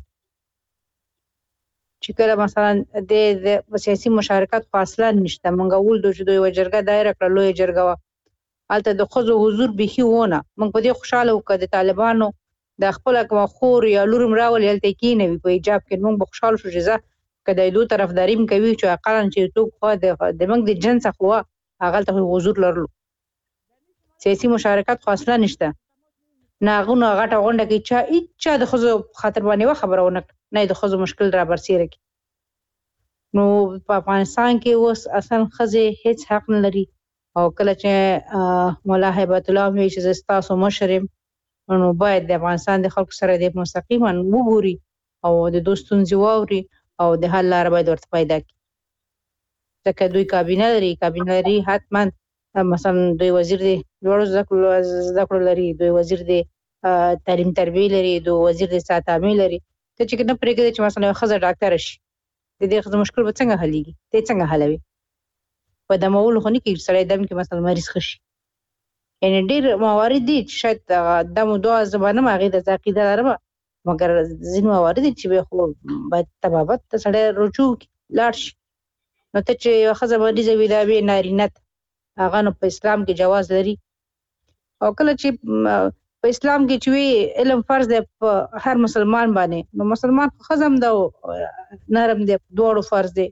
چې کله مثلا د سیاسي مشارکت فاصله نشته مونږ ول دوی دوی وجرګه دایره کړه لوی جرګه الته د خزو حضور بيخي ونه مونږ په دې خوشاله وکړه د طالبانو د خپل کوم خور یا لورم راول یلته کې نه وي په ایجاب کې مونږ خوشاله شو چې کله دوی طرفداریم کوي چې اقلا چې څوک خو د مونږ د جنس خو هغه ته حضور لرلو سیاسي مشارکت فاصله نشته ناغونو غټه غونډه کې چا اچا د خزو خاطر باندې خبرونه نه د خزو مشکل را برسیره کی نو په افغانستان کې اوس اصلا خزه هیڅ حق نه لري او کله چې مولا هبت الله وی چې زستاسو مشرم نو باید د افغانستان د خلکو سره د مستقیما وګوري او د دوستون زیواوري او د حل لار باید ورته پیدا کړي ځکه دوی کابینه لري کابینه لري حتما مثلا دوی وزیر دی لوړ زده لري دوی وزیر دی تعلیم تربیه لري دوی وزیر دی ساتامي لري ته چې نه پرېږدي چې مثلا خزه ډاکټر شي د دې خزه مشکل به څنګه حلېږي ته څنګه حلوي په دمول خو نه کې سړی دم کې مثلا مریض خشي یعنی ډېر موارد دي چې شاید دمو دوا زمانه ماغه د عقیده لرم مګر ځینې موارد دي چې به خو باید تبابت سړی رجوع لاړ شي نو ته چې خزه باندې زوی دا به نارینت هغه نو په اسلام کې جواز لري او کله چې په اسلام کې چې علم فرض دی په هر مسلمان باندې نو مسلمان خزم دا نرم دی دوړو فرض دی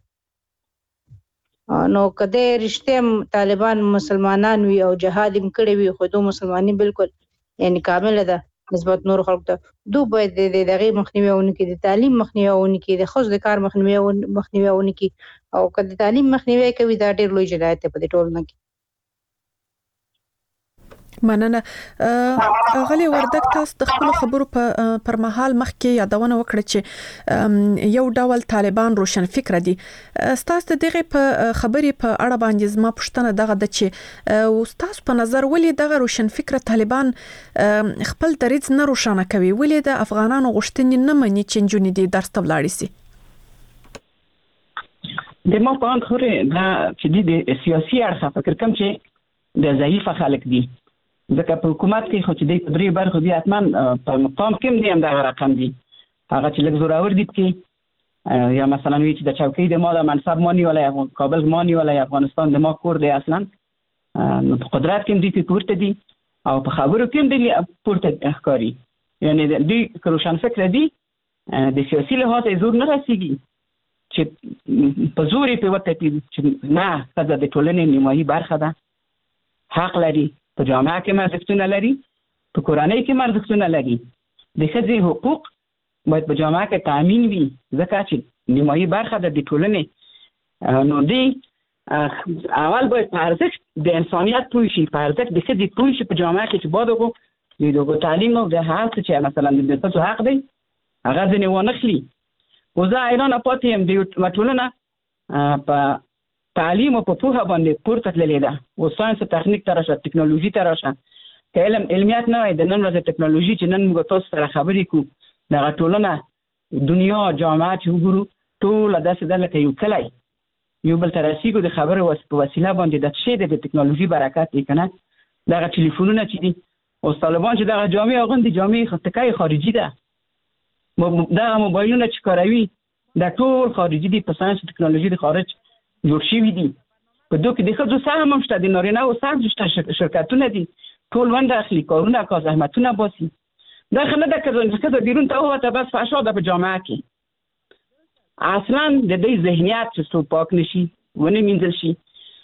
نو کده رښتیا طالبان مسلمانان وي او جهاد هم کړی وي خو دوی مسلمانۍ بالکل یعنی کامل ده نسبت نور خلق ته دوی باید د دغه مخنیوي ونکي د تعلیم مخنیوي ونکي د خود د کار مخنیوي مخنیوي ونکي او کله تعلیم مخنیوي کوي دا ډېر لوی جنایت په دې ټولنه کې مننه غلي وردک تاسو د خپل خبرو په پر مهال مخکې یادونه وکړه چې یو ډول طالبان روشن فکر دي تاسو دغه په خبرې په اړه باندې زما پوښتنه دغه د چې تاسو په نظر ولې دغه روشن فکر طالبان خپل دریځ نه روښانه کوي ولې د افغانانو غوښتنې نه مني چې جنونی دي درس ته ولاړ شي د ما په اند خوري دا چې د سیاسي اړخ فکر کوم چې د ضعیف خلک دي ځکه په حکومت کې خو چې د درې برخو دي اتمن په مقام کې دي هم دا رقم دي هغه چې لږ زورور دي کې یا مثلا وی چې د چوکۍ د ما د منصب مانی ولا کابل مانی ولا افغانستان د ما کور دی اصلا نو په قدرت کې دي چې پورته دي او په خبرو کې د پورته ښکاری، یعنی د دې روشن فکر دي د سیاسي لحاظ زور نه رسیږي چې په زور په وته چې نه ښځه د ټولنې نیمایي برخه ده، حق لري، په جامعه کې مرزښتونه لري، په کورنۍ کې مرزښتونه لري. د ښځې حقوق باید په جامعه کې تامین وي، ځکه چې نیمایي برخه ده د ټولنې. نو دی اول باید په ارزښت د انسانیت پوه شي، په ارزښت د ښځې پوه شي په جامعه کې چې باید وګو د دغو تعلیم او د هر څه چې مثلا د ښځو حق دی هغه ځینې ونخلي. خو زه حیرانه پاتې یم د یوه ټولنه په تعلیم او په پوهه باندې پورته تللې ده. او ساینس او تخنیک ته راشه، ټکنالوژي ته راشه، که علم علمیت نه وای د نن ورځې ټکنالوژي چې نن موږ تاسو سره خبرې کوو، دغه ټولنه دنیا جامعه چې وګورو ټوله داسې ده لکه یو کلی، یو بل ته رسیږو د خبرو په وسیله باندې. د څه د ټکنالوژي برکت دی که نه؟ دغه ټلیفونونه چې دي اوس طالبان چې دغه جامې اغوندي، جامې تکای خارجي ده، دغه موبایلونه چې کاروي دا ټول خارجي دي، په ساینس ټکنالوژي د خارج جوړ شوي دي. په دوی کې د ښځو سهم هم شته، د نارینه او سهم شته، شرکتونه دي، ټول ونډه اخلي، کارونه کا زحمتونه باسي. دا خلک د ښځو بیرون ته ووته بس فحشا ده په جامعه کې. اصلا د دې ذهنیت چې څو پاک نشي ونه مینځل شي،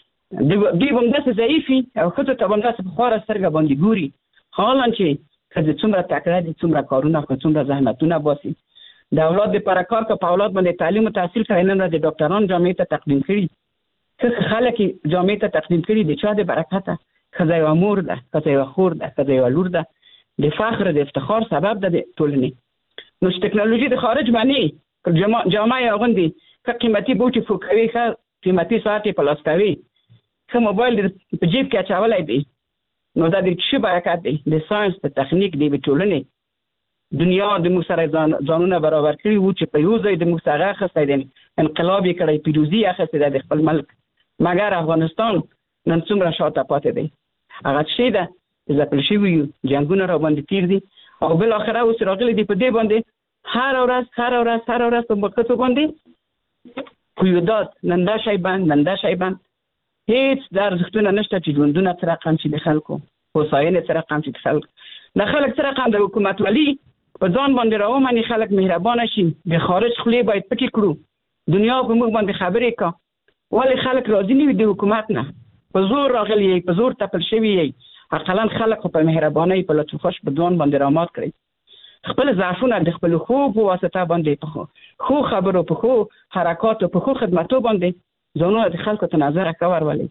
دوی به همداسې ضعیفي او ښځو ته به همداسې په خواره سترګه باندې ګوري، حالا چې ښځې څومره تکړه دي، څومره کارونه کوي، څومره زحمتونه باسي. د اولاد لپاره کار که په اولاد باندې تعلیم او تحصیل کړی، نن ورځ د ډاکټران جامعې ته تقدیم کړي، ښه خلک جامعې ته تقدیم کړي، د چا د برکته؟ ښځه یوه مور ده، ښځه یوه خور ده، ښځه یوه لور ده، د فخر د افتخار سبب ده د ټولنې. نو چې ټکنالوژي د خارج باندې جامعه یې اغوندي، ښه قیمتي بوټي فوکوي، ښه قیمتي ساعت یې په لاس کوي، ښه موبایل په جیب کې اچولی دی، نو دا د څه برکت دی؟ د ساینس د تخنیک د ټولنې دنیا د موږ سره ځانونه برابر کړي وو چې په یو ځای د موږ څخه اخیستی دی، انقلاب یې کړی، پیروزي اخیستې ده د خپل ملک. مګر افغانستان نن څومره شاته پاتې دی؟ هغه څه ده چې ځپل شوي یو، جنګونه را باندې تیر دي، او بالاخره اوس راغلي دي په دې باندې هر ورځ هر ورځ هر ورځ په ښځو باندې قیودات، نن دا شی بند، نن دا شی بند. هیڅ دا ارزښتونه نشته چې ژوندونه څه رقم شي د خلکو، هوساینې څه رقم شي د خلکو، د خلک څه رقم د حکومتولي په ځان باندې راومني، خلک مهربانه شي، د خارج خولې باید پټې کړو، دنیا په موږ باندې خبرې کا. ولې خلک راضي نه وي د حکومت نه؟ په زور راغلي یې، په زور تپل شوي یې. اقلا خلک په مهربانۍ په لطفش په ځان باندې رامات کړي، خپل ضعفونه د خپل خو په واسطه باندې په خو خبرو، په خو حرکاتو، په خو خدماتو باندې ځانونه د خلکو ته نظر کور ولې.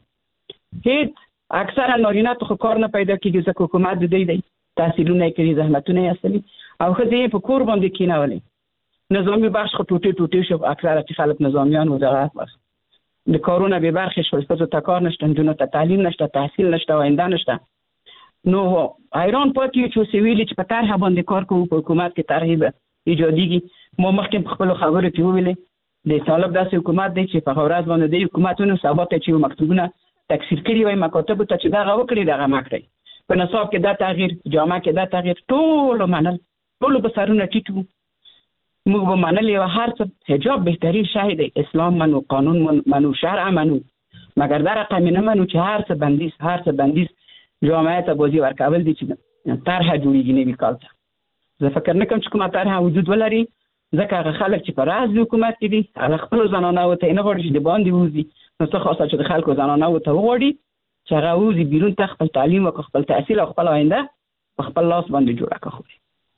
هیڅ اکثره نارینه ته کار نه پیدا کیږي، ځکه حکومت د دې دی، تحصیلونه یې کړي، زحمتونه یې اصلي، او ښځې په کور باندې کینولې. نظامی بخش خو ټوټې ټوټې شو، اکثره چې خلک نظامیان و دغه بخش د کارونه به برخې شول، ښځو ته کار نشته، نجونو ته تعلیم نشته، تحصیل نشته، آینده نشته. نو حیران پاتې یو چې ویلي چې په طرحه باندې کار کوو، په حکومت کې طرحې به ایجادېږي. ما مخکې په خپلو خبرو کې وویلې د طالب داسې حکومت دی چې په هغه ورځ باندې د حکومتونو سبا ته چې مکتوبونه تکثیر کړي وای مکاتبو ته چې دغه وکړي دغه مه کړئ، په نصاب کې دا تغییر، جامه کې دا تغییر، ټولو منل، ټولو به سرونه ټیټ وو، موږ به منلې وه هر څه. حجاب بهترین شی دی، اسلام منو، قانون منو، شرع منو، مګر دا رقم نه منو چې هر څه بندیز، هر څه بندیز جامعه ته بازی ورکول دي چې طرحه جوړېږي نوي کال ته. زه فکر نه کوم چې کومه طرحه وجود ولري، ځکه هغه خلک چې په راز د حکومت کې دي هغه خپلو زنانهو ته یې نه غواړي چې د باندې ووځي، نو څه خاصه چې د خلکو زنانهو ته وغواړي چې هغه ووځي بیرون ته، خپل تعلیم وکړي، خپل تحصیل او خپل آینده په خپل لاس باندې جوړه کړي.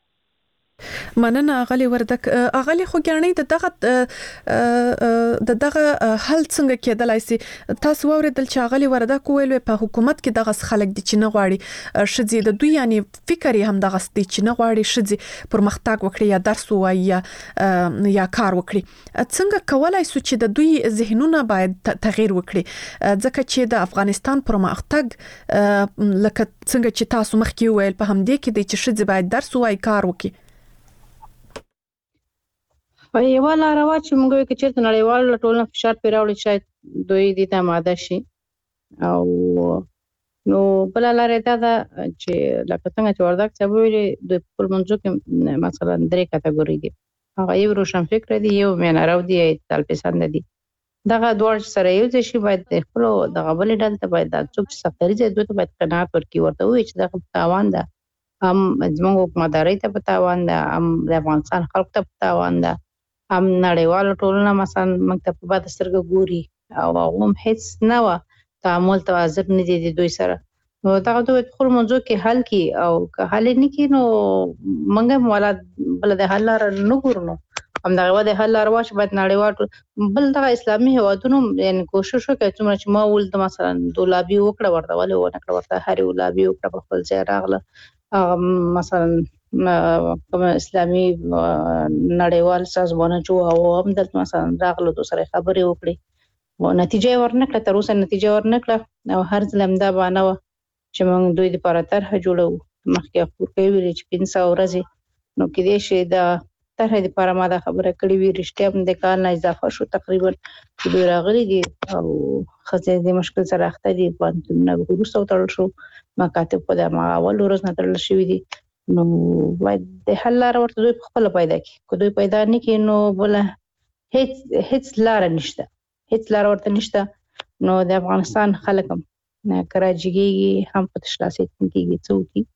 مننه اغلی وردک. اغلی خو ګرنۍ د دغه د دغه حل څنګه کېدلای شي؟ تاسو اوریدل چې اغلی وردک ویل په حکومت کې دغه خلک د چې نه غواړي شذې د دوی یعنی فکر هم دغه ستې چې نه غواړي شذې پرمختګ وکړي یا درس وایي یا یا کار وکړي. څنګه کولای شو چې د دوی ذهنونه باید تغییر وکړي؟ ځکه چې د افغانستان پرمختګ لکه څنګه چې تاسو مخکې ویل په همدې کې د چې شذې باید درس وایي کار وکړي. په یو لار وا چې موږ یې چې نړیوال ټولنه فشار پیراوړي شاید دوی دې ته ماده شي، او نو بل لار دا ده چې لکه څنګه چې وردک څه ویلي د خپل منځو کې مثلا درې کټګوري دي، هغه یو روشن فکر دي، یو مینارو دي، تل پسند دي. دغه دوه سره یو ځای شي باید خپل دغه بل ډول ته باید د څوک سفري ځای دوی ته باید قناعت ورکړي ورته وي چې دغه تاوان ده هم زموږ حکومتداري ته په تاوان ده هم د افغانستان خلک ته په تاوان ده هم نړیوال ټولنه مثلا موږ ته په بد سترګه ګوري او هغه هم هیڅ نه و تعامل ته حاضر نه دي د دوی سره نو دغه دوی خپل موضوع کې حل کی او که حل نه کی نو موږ هم ولا بل د حل لار نه ګورنو هم دغه د حل لار واش باید نړیوال بل دغه اسلامي هیوادونو یعنی کوشش وکړي چې ما ولد مثلا دولابي وکړه ورته ولې ونه کړ ورته هرې ولابي وکړه په خپل ځای راغله مثلا کوم اسلامي نړیوال سازمان جو او هم د مثلا راغله د سره خبرې وکړي او نتیجه ورنکړه تر اوسه نتیجه ورنکړه او هر ځلم دا باندې و چې موږ دوی د طرح جوړو مخکې خبر کوي ویل چې پنځه ورځې نو کې دې شي دا طرح د لپاره ما دا خبره کړې وی رښتیا هم د کال نه اضافه شو تقریبا چې دوی راغلي دي او خزه د مشکل سره اخته دي باندې نه ورسته تړل شو مکاتب په دغه اول ورځ نه تړل شوې دي نو باید د حل لار ورته دوی خپل پیدا کړي کو دوی پیدا نه کړي نو بل هیڅ هیڅ لار نشته هیڅ لار ورته نشته نو د افغانستان خلکم نه کراچيږي هم په تشلاسي کېږي څوکي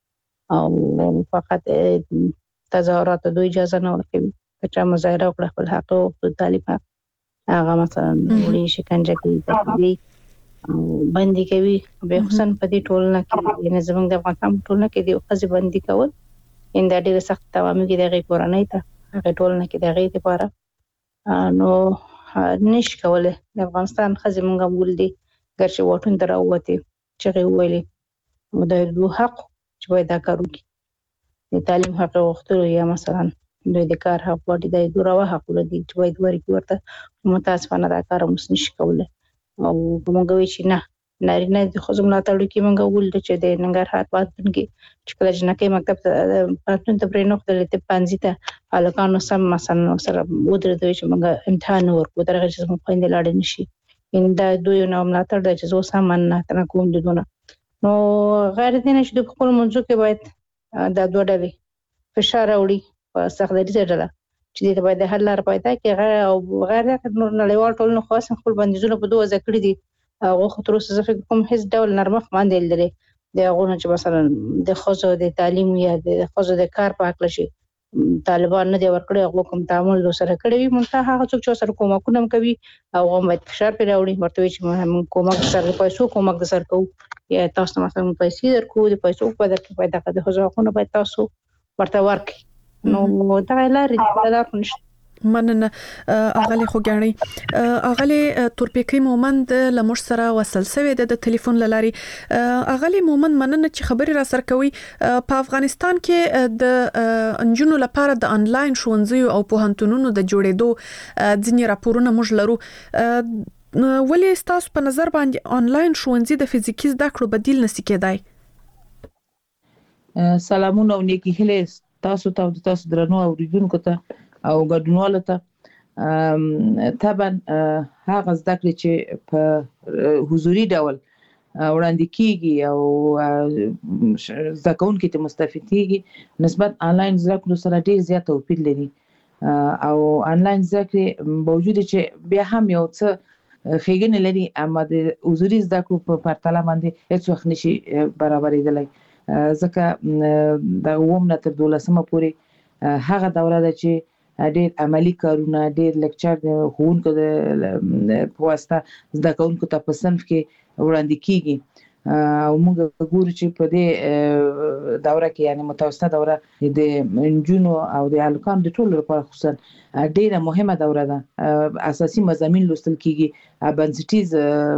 او فقط تظاهرات دوی اجازه نه ورکوي چې مظاهره وکړي خپل حق او طالب حق هغه مثلا وړي شکنجه کوي تقدی او باندې کوي به حسن په دې ټولنه کې یعنی زمونږ د افغانستان ټولنه کې دی خزي باندې کول ان د ډېر سخت توامي کې دغه کورنۍ ته هغه ټولنه کې دغه لپاره نو نش کوله د افغانستان خزي مونږ ولدي ګرځي وټون دراوته چې ویلي مو د دوه حق چې وای دا کارو کې د تعلیم حق وختلو یا مثلا دوی د کار حق وړي د دوه حق لري چې وای دوی ورته متاسفانه دا کار مس نشي کوله او موږ وی چې نه نارینه د خو زموږ ته لکه موږ ولد چې د ننګرهار پاتون کې چې کله جنکه مکتب پاتون ته پرې نو خپل ته پانځي ته الکانو سم مثلا سره ودر دوی چې موږ امتحان ورکو درغه چې موږ پاندې لاړ نشي ان دا دوی نو ملاتړ د چې زو سامان نه تنه کوم دونه نو غیر دینه چې د خپل موضوع کې باید دا دوه ډلې فشار وړي په سختګۍ سره چې د باید حل لار پیدا کړي او غیر نور نړیوال ټولنه خاص خپل بندیزونه په دوه ځکړي دي هغه خطر څه فکر کوم هیڅ ډول نرمخ باندې لري د هغه چې مثلا د خزو د تعلیم یا د خزو د کار په حق لشي طالبان نه دی ورکړي هغه کوم تعامل سره کړی مونږ هغه څوک چې سره کومه کوم کوي او هم باید فشار پیدا وړي ورته چې موږ کومه سره پیسو کومه د سر کو یا تاسو مثلا پیسې درکو د پیسو په دغه پیدا کړه د خزو نه باید تاسو ورته ورکړي نو دا لارې دا پنځه مننه اغلی خوګانی اغلی تورپیکی مومند لمر سره وصل سوی د ټلیفون لاري اغلی مومند مننه چې خبري را سر کوي په افغانستان کې د انجونو لپاره د انلاین ښوونځي او پوهنتونونو د جوړېدو ځینې راپورونه موږ لرو ولې تاسو په نظر باندې انلاین ښوونځي د فزیکي زده کړو بدیل نشي کېدای سلامونه او نیکی هیله تاسو ته تاسو درنو اوریدونکو ته او ګډونوالو ته طبعا هغه زده کړې چې په حضوري ډول وړاندې کیږي او زده کوونکي ته مستفید کیږي نسبت انلاین زده کړو سره ډیر زیات توپیر لري او انلاین زده کړې موجود چې بیا هم یو څه خېګنه لري اما د حضوري زده کړو په پرتله باندې هیڅ وخت نشي برابرېدلی ځکه د اووم نه تر دولسمه پورې هغه دوره ده چې ډېر عملی کارونه ډېر لیکچر د هوونکو د پواسطه زده کوونکو ته په صنف کې وړاندې کیږي او موږ ګورو چې په دې دوره کې یعنی متوسطه دوره د انجونو او د الکان د ټولو لپاره خصوصا ډیره مهمه دوره ده اساسي مضامین لوستل کیږي بنسټیز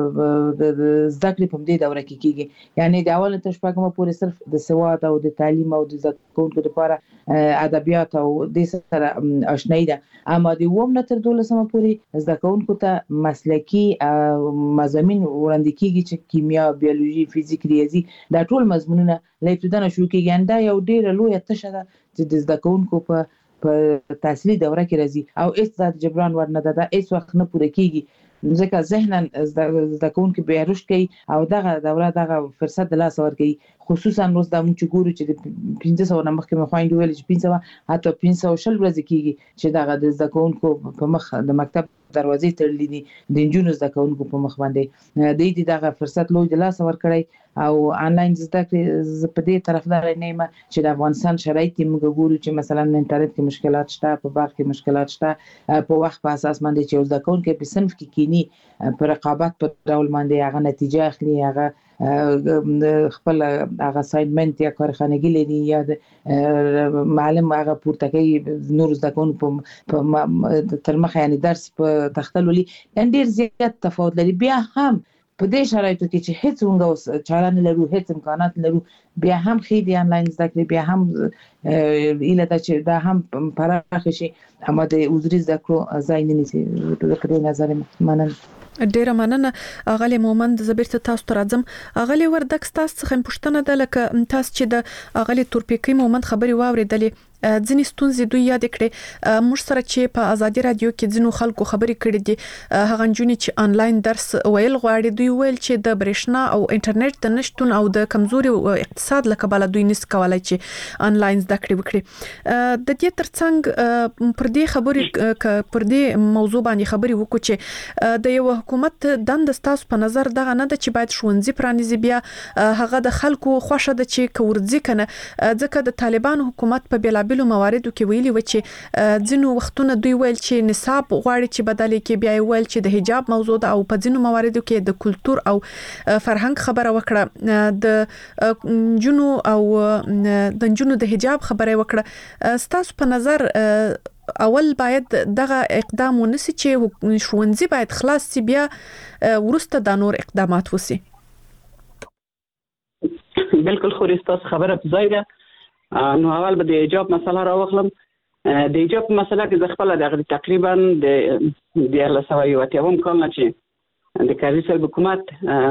زده کړې په دې دوره کې کیږي یعنی د اول تر شپږمه پورې صرف د سواد او د تعلیم او د زده کوونکو لپاره ادبیات او د سره آشنایی ده اما د اووم نه تر دولسمه پورې زده کوونکو ته مسلکی مضامین وړاندې کیږي چې کیمیا بیولوژي فزیک ریاضي دا ټول مضمونونه له ابتدا نه شروع کیږي دا یو ډیره لویه تشه ده چې د زده کوونکو په په تحصیلي دوره کې راځي او هیڅ ځات جبران ورنه ده هیڅ وخت نه پوره کیږي ځکه ذهنن زده کوونکي به رشد کوي او دغه دوره دغه فرصت د لاس ورکوي. خصوصا روز د موږ ګورو چې د پنځه سوه نه مخکې مخاین ویل چې پنځه سوه حتی پنځه سوه شل ورځې کېږي چې دغه د زده کوونکو په مخ د مکتب دروازې تړلې دي د نجونو زده کوونکو په مخ باندې د دې دغه فرصت لوی د لاس ورکړی او انلاین زده کړې په دې طرفدار نه یم چې د افغانستان شرایط موږ ګورو چې مثلا انټرنیټ کې مشکلات شته، په باغ کې مشکلات شته، په وخت په اساس باندې چې زده کوونکي په صنف کې کینی په رقابت په ډول باندې هغه نتیجه اخلي، هغه خپل هغه اساینمنت یا کارخانګي لري یا د معلم هغه پورته کوي نور زده کوونکو په تر مخه یعنی درس په تختلولي ډېر زیات تفاوت لري. بیا هم په دې شرایطو کې چې هیڅ څنګه چاران لرو، هیڅ امکانات لرو، بیا هم خېدي انلاین زده کړې بیا هم اله دا چې دا هم پراخ شي اما د وزري زده کړو ځای نه نیسي. په دې نظر مننه. ډیره مننه اغلی مومند. زبرته تاسو ته راځم. اغلی وردک تاسو څخه پوښتنه ده لکه تاسو چې د اغلی تورپیکي مومند خبري واوریدلې ځینې ستونزې دوی یاد کړې. موږ سره چې په ازادي رادیو کې ځینو خلکو خبرې کړې دي هغه نجونې چې انلاین درس ویل غواړي دوی ویل چې د برېښنا او انټرنیټ د نشټون او د کمزوري اقتصاد له کبله دوی نس کولای چې انلاین زده کړې وکړي. د دې ترڅنګ پر دې خبرې پر دې موضوع باندې خبرې وکړو چې د یو حکومت دند تاسو په نظر دغه نه ده چې باید ښوونځي پرانیزي بیا هغه د خلکو خوښه ده چې کورځي کنه ځکه د طالبان حکومت په بیلا بلو مواردو کې ویلي و چې ځینو وختونه دوی ویل چې نصاب غواړي چې بدلې کې بیا ویل چې د حجاب موضوع ده او په ځینو مواردو کې د کلچر او فرهنګ خبره وکړه، د جنو او د جنو د حجاب خبره وکړه. ستاسو په نظر اول باید دغه اقدام ونسی چې ښوونځي باید خلاص سي بیا ورسته د نور اقدامات وسی؟ بالکل خو ریستاس خبره ځای ده. نو اول به د حجاب مسله راوخلم. د حجاب مسله کې ز خپل د تقریبا د د لسوي وتیوم کال چې د کاري سل حکومت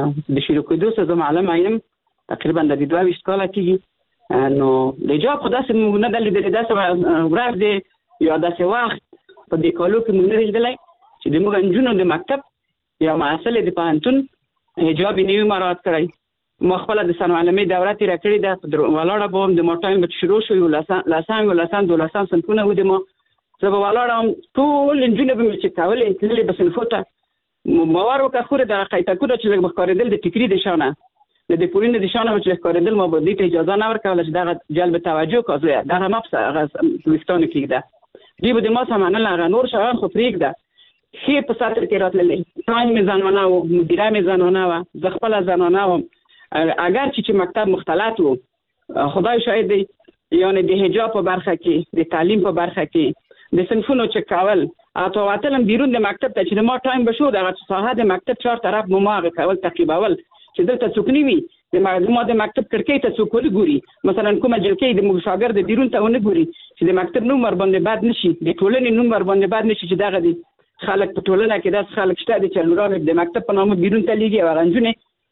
د شروع کېدو سره معلم ایم تقریبا د دوه ویشت کال کېږي. نو د حجاب خدا سم نه د لیدل داسه ورځ دی یا داسه وخت په دې کالو کې موږ لیدلای چې د موږ انجونو د مکتب یا معسل د پانتون حجاب نیو مراد کړی. مخبله د سن علمي دوره تیر کړی د ولاړه بوم د موټایم به شروع شو یو لاسان لاسان لاسان د لاسان سنتونه و د مو زه ولاړم ټول انجینر به چې کاولې تللې بس الفوټه موارو کا خوره د قایته کوله چې مخکاردل د فکری د شانه د د پورین د شانه چې مخکاردل ما به دې اجازه نه ورکول چې دا جلب توجه کوي دا مپس وستونه کېده دی به د ما سمانه لا نور شان خو فریق ده خې په ساتر کې راتللې ټایم میزانونه او مدیره میزانونه و ز خپل زنانه و اگر چې مکتب مختلط وو خدای شاهد دی یعنی د حجاب په برخه کې د تعلیم په برخه کې د صنفونو چې کول او واتلم بیرون د مکتب ته چې ما ټایم بشو دغه ساحه د مکتب چار طرف مو ما کول تقریباول چې دلته څوک نیوي د معلومات د مکتب کړکۍ ته څوک ګوري مثلا کومه جلکې د مشاګرد د بیرون ته ونه ګوري چې د مکتب نومبر باندې باد نشي د ټولنې نومبر باندې باد نشي چې دغه دي خلک په ټولنه کې داس خلک شته چې نورانه د مکتب په نامه بیرون ته لیږي او رنجونه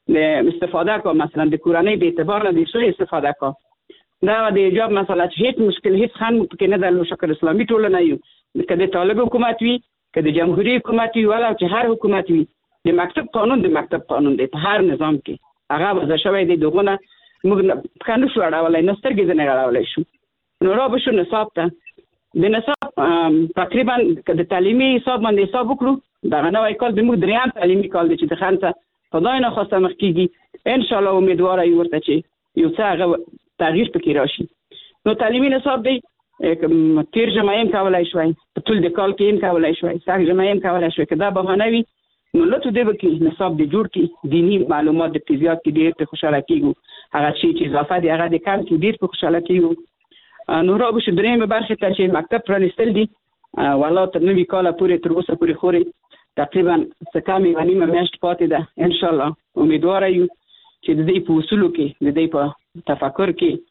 د استفاده کو مثلا د کورانه به اعتبار نه دي څه استفاده کو دا د حجاب مسله چې هیڅ مشکل هیڅ خان کې نه د شکل اسلامي ټولنه یو کله طالب حکومت وي کله جمهوریت حکومت وي ولا چې هر حکومت وي د مکتب قانون د مکتب قانون دی په هر نظام کې هغه وځه شوی دی دغه موږ کانو شو اړولای نو سترګې نه اړولای شو نو را به شو نصاب ته د نصاب تقریبا د تعلیمي حساب باندې حساب وکړو دا نوې کال د موږ دریم تعلیمي کال دی چې د خانته خدای نه خواسته مخ کیږي ان شاء الله امیدوار یو ورته چې یو څه هغه تغییر پکې راشي نو تعلیمي نصاب دی تیر جمعیم کولای شوی په ټول د کال کې کولای شوی ساق جمعیم کولای شوی کدا بهانه وي نو لته دی کې نصاب دی جوړ کی دینی معلومات د فزیات کې ډیر په خوشاله کیږي هغه شی چې اضافه دی هغه د کار کې ډیر په خوشاله کیږي نو راو شو درېمه برخه ته چې مکتب پرانستل دي والله تر نوې کاله پورې تر اوسه پورې خوري تقریبا سکامي ونیمه میاشت پاتې ده ان شاء الله امیدوار یو چې د دې په اصولو کې د دې په تفکر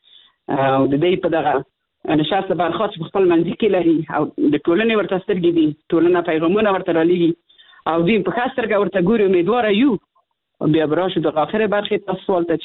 کې او د دې په دغه نشاط برخات په خپل منځ کې لري او د ټولنې ورته سترګې دي ټولنه پیغامونه ورته رالېږي او دې په خاص سترګه ورته ګوري امیدوار یو بیا براشه د اخره برخه تاسو ولته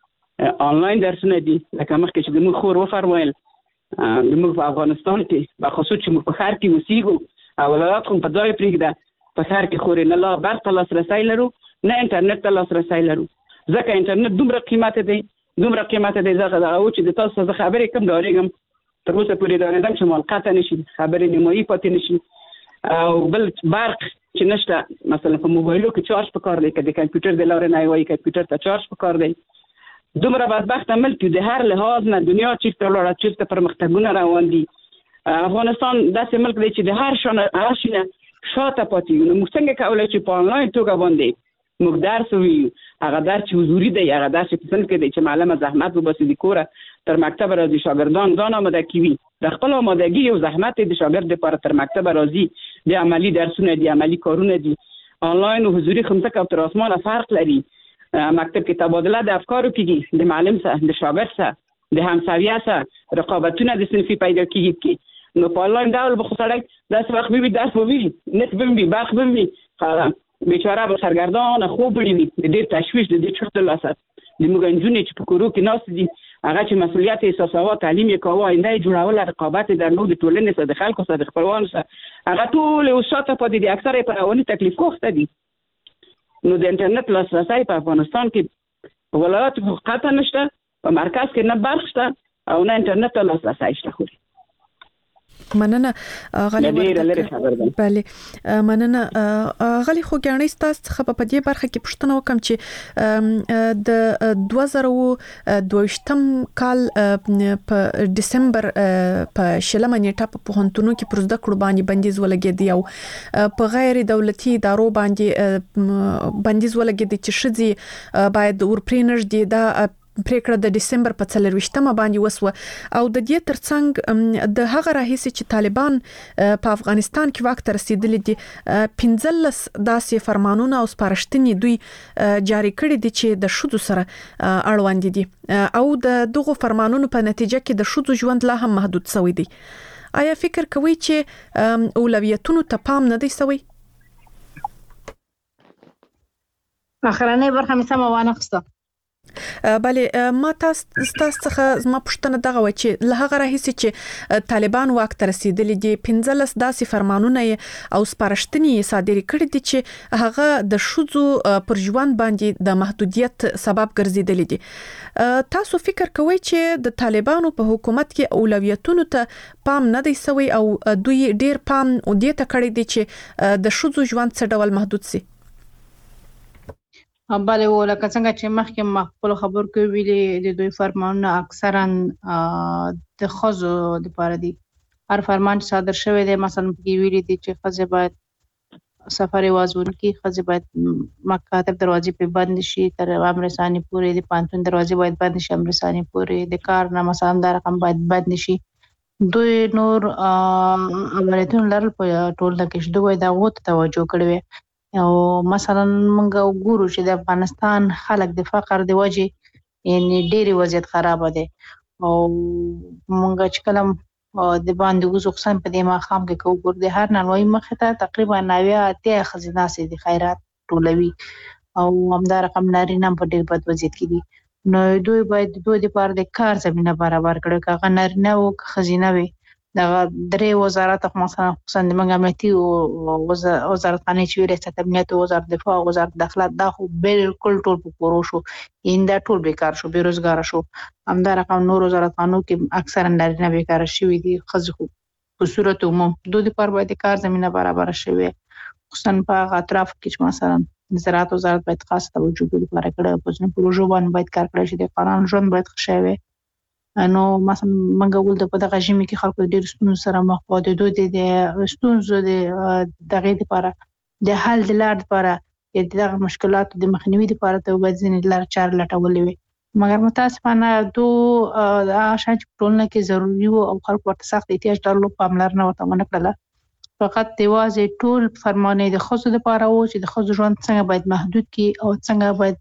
چې آنلاین درسونه دي لکه مخکې چې د موږ خور وفرمایل د موږ په افغانستان کې په خصوص چې موږ په ښار کې اوسېږو او ولایت هم په ځای پرېږده په ښار کې خوري نه لا برق ته لاسرسی لرو نه انټرنیټ ته لاسرسی لرو ځکه انټرنیټ دومره قیمت دی دومره قیمت دی ځکه دا او چې د تاسو څخه خبرې کوم ډارېږم تر اوسه پورې ډارېدم چې ملقته نشي خبرې نیمایي پاتې نشي او بل برق چې نشته مثلا په موبایلو کې چارج پکار دی که د کمپیوټر د لارې نه وایي کمپیوټر ته چارج پکار دی دومره بدبخت ملک د هر لحاظ نه دنیا چیرته ولاړه چیرته پرمختګونه روان دي افغانستان داسې ملک دی چې د هر شان هر شي نه شاته پاتې نو موږ څنګه کولای چې په انلاین توګه باندې موږ درس ویو هغه درس چې حضوري دی هغه درس چې څنګه کې دی چې معلم زحمت وباسي د کوره تر مکتب راځي شاګردان ځان آماده کوي د خپل آمادګي او زحمت د شاګرد لپاره تر مکتب راځي د عملی درسونه دي عملی کارونه دي انلاین او حضوري خمسه او تر اسمانه فرق لري مکتب کې تبادله د افکارو کېږي د معلم سره د شاګرد سره د همسویه سره رقابتونه د صنفي پیدا کېږي نو په انلاین ډول به خو سړی داسې وخت به وي درس به وي نت به وي برق به وي بیچاره به سرګردان خوب وړي د ډېر تشویش د دې چرته لاسه د موږ نجونې چې په کورو کې ناست دي هغه چې مسؤلیت احساساوه تعلیم یې کاوه آینده یې جوړوله رقابت یې درلود د ټولنې سره د خلکو سره د خپلوانو سره هغه ټول اوس شاته پاتې دي اکثره یې په رواني تکلیف کوخته دي نو د انټرنیټ لاسرسی په افغانستان کې په ولایاتو کې قطعا نشته په مرکز کې نه برق شته او نه انټرنیټ ته لاسرسی شته خو مننه غالي بله مننه غالي خو ګڼې ستاسو څخه په دې برخه کې پوښتنه وکم چې د دوه زره دوه ویشتم کال په دسمبر په شلمه نیټه په پوهنتونو کې پر زده کړو باندې بندیز ولګېدی او په غیر دولتي ادارو باندې بندیز ولګېدی چې شذي باید ورپرینر دي دا پریکړه د دسمبر په څلرويشتمه باندې وسوه او د دې ترڅنګ د هغه راهیسي چې طالبان په افغانستان کې وخت رسیدلې دي پنځلس داسې فرمانونه او سپارښتنې دوی جاری کړي دي چې د شذو سره اړوند دي او د دغه فرمانونو په نتیجه کې د شذو ژوند لا هم محدود شوی دی آیا فکر کوئ چې اولویتونو ته پام نه دی شوی اخرنۍ برخه مې سم وانه خسته بله ما تاسو څخه زما پوښتنه دغه و چې له هغه راهیسي چې طالبان واک ته رسیدلي دي پنځلس داسې فرمانونه او سپارښتنې صادرې کړې دي چې هغه د شذو پر ژوند باندې د محدودیت سبب ګرځیدلي دي تاسو فکر کوئ چې د طالبانو په حکومت کې اولویتونو ته پام نه دی شوی او دوی ډیر پام دې ته کړی دي چې د شذو ژوند څه ډول محدود شي بله ولکه څنګه چې مخکې ما خپل خبر کې ویلي د دوی فرمانونه اکثرا د ښځو لپاره دي هر فرمان چې صادر شوی دی مثلا په ویلي دي چې ښځې باید سفر وازون کې ښځې باید مکاتب دروازې په بند شي تر امر ثاني پورې د پانتون دروازې باید بند شي امر ثاني پورې د کار نه مثلا دا رقم باید بند شي دوی نور عملیاتونه لرل په ټول کې دوی دا غوته توجه کړې او مثلا موږ وګورو چې د افغانستان خلک د فقر د وجې یعنی ډېری وضعیت خراب دي او موږ چې کلم د باندې وزو خصن په دې ماخام کې کو ګور د هر ننوي مخه ته تقریبا نوي اتیا خزینه سي د خیرات ټولوي او همدا رقم نارینه په ډېر بد وضعیت کې دي نو دوی باید دوی د پاره د کار زمينه برابر کړي کاغه نارینه او خزینه وي دا درې وزارت مثلا خصوصا د امنیتي او وزارت خانه چې ریاست امنیت او وزارت دفاع او وزارت داخله دا خو بالکل ټول په پورو شو ایندا ټول بیکار شو بیروزګار شو همدا رقم نور وزارت خانو کې اکثرا نارینه بیکار شوی دي خځو په صورت عموم دوی پر باندې کار زمينه برابر شوی خصوصا په اطراف کې مثلا زراعت وزارت باید خاص توجه لپاره کړه په ځینو پروژو باندې باید کار کړی شي د قانون ژوند باید ښه نو مثلا منګه ول د په دغه ژمي کې خلکو ډېر ستونزې سره مخ پاتې دوی د ستونزو د دغه لپاره د حل د لار لپاره د دغه مشکلاتو د مخنیوي لپاره ته باید ځینې لار چار لټولې وي مګر متاسفانه دو شان چې ټولنه کې ضروري او خلکو ورته سخت احتیاج درلود پاملرنه ورته ونه کړله فقط د واځي ټول فرمانې د خصوص لپاره و چې د خصوص ژوند څنګه باید محدود کی او څنګه باید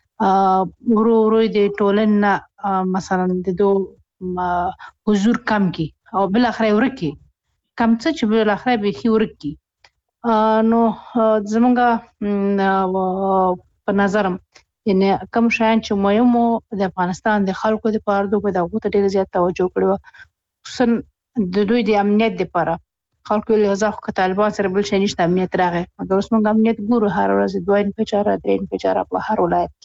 ورو ورو د ټولنه مثلا د دو حضور کم کی او بل اخره ورکی کم څه چې بل اخره به هی ورکی نو زمونږه په نظرم یعنی کوم شاین چې مهمو د افغانستان د خلکو د پاره دوی په دغه ته ډیر زیات توجه کړو خصوصا د دوی د امنیت لپاره خلکو له ځخ ک طالبان سره بل شي نشته امنیت راغی دا اوس موږ امنیت ګورو هر ورځ دوه انفجار درې انفجار په هر ولایت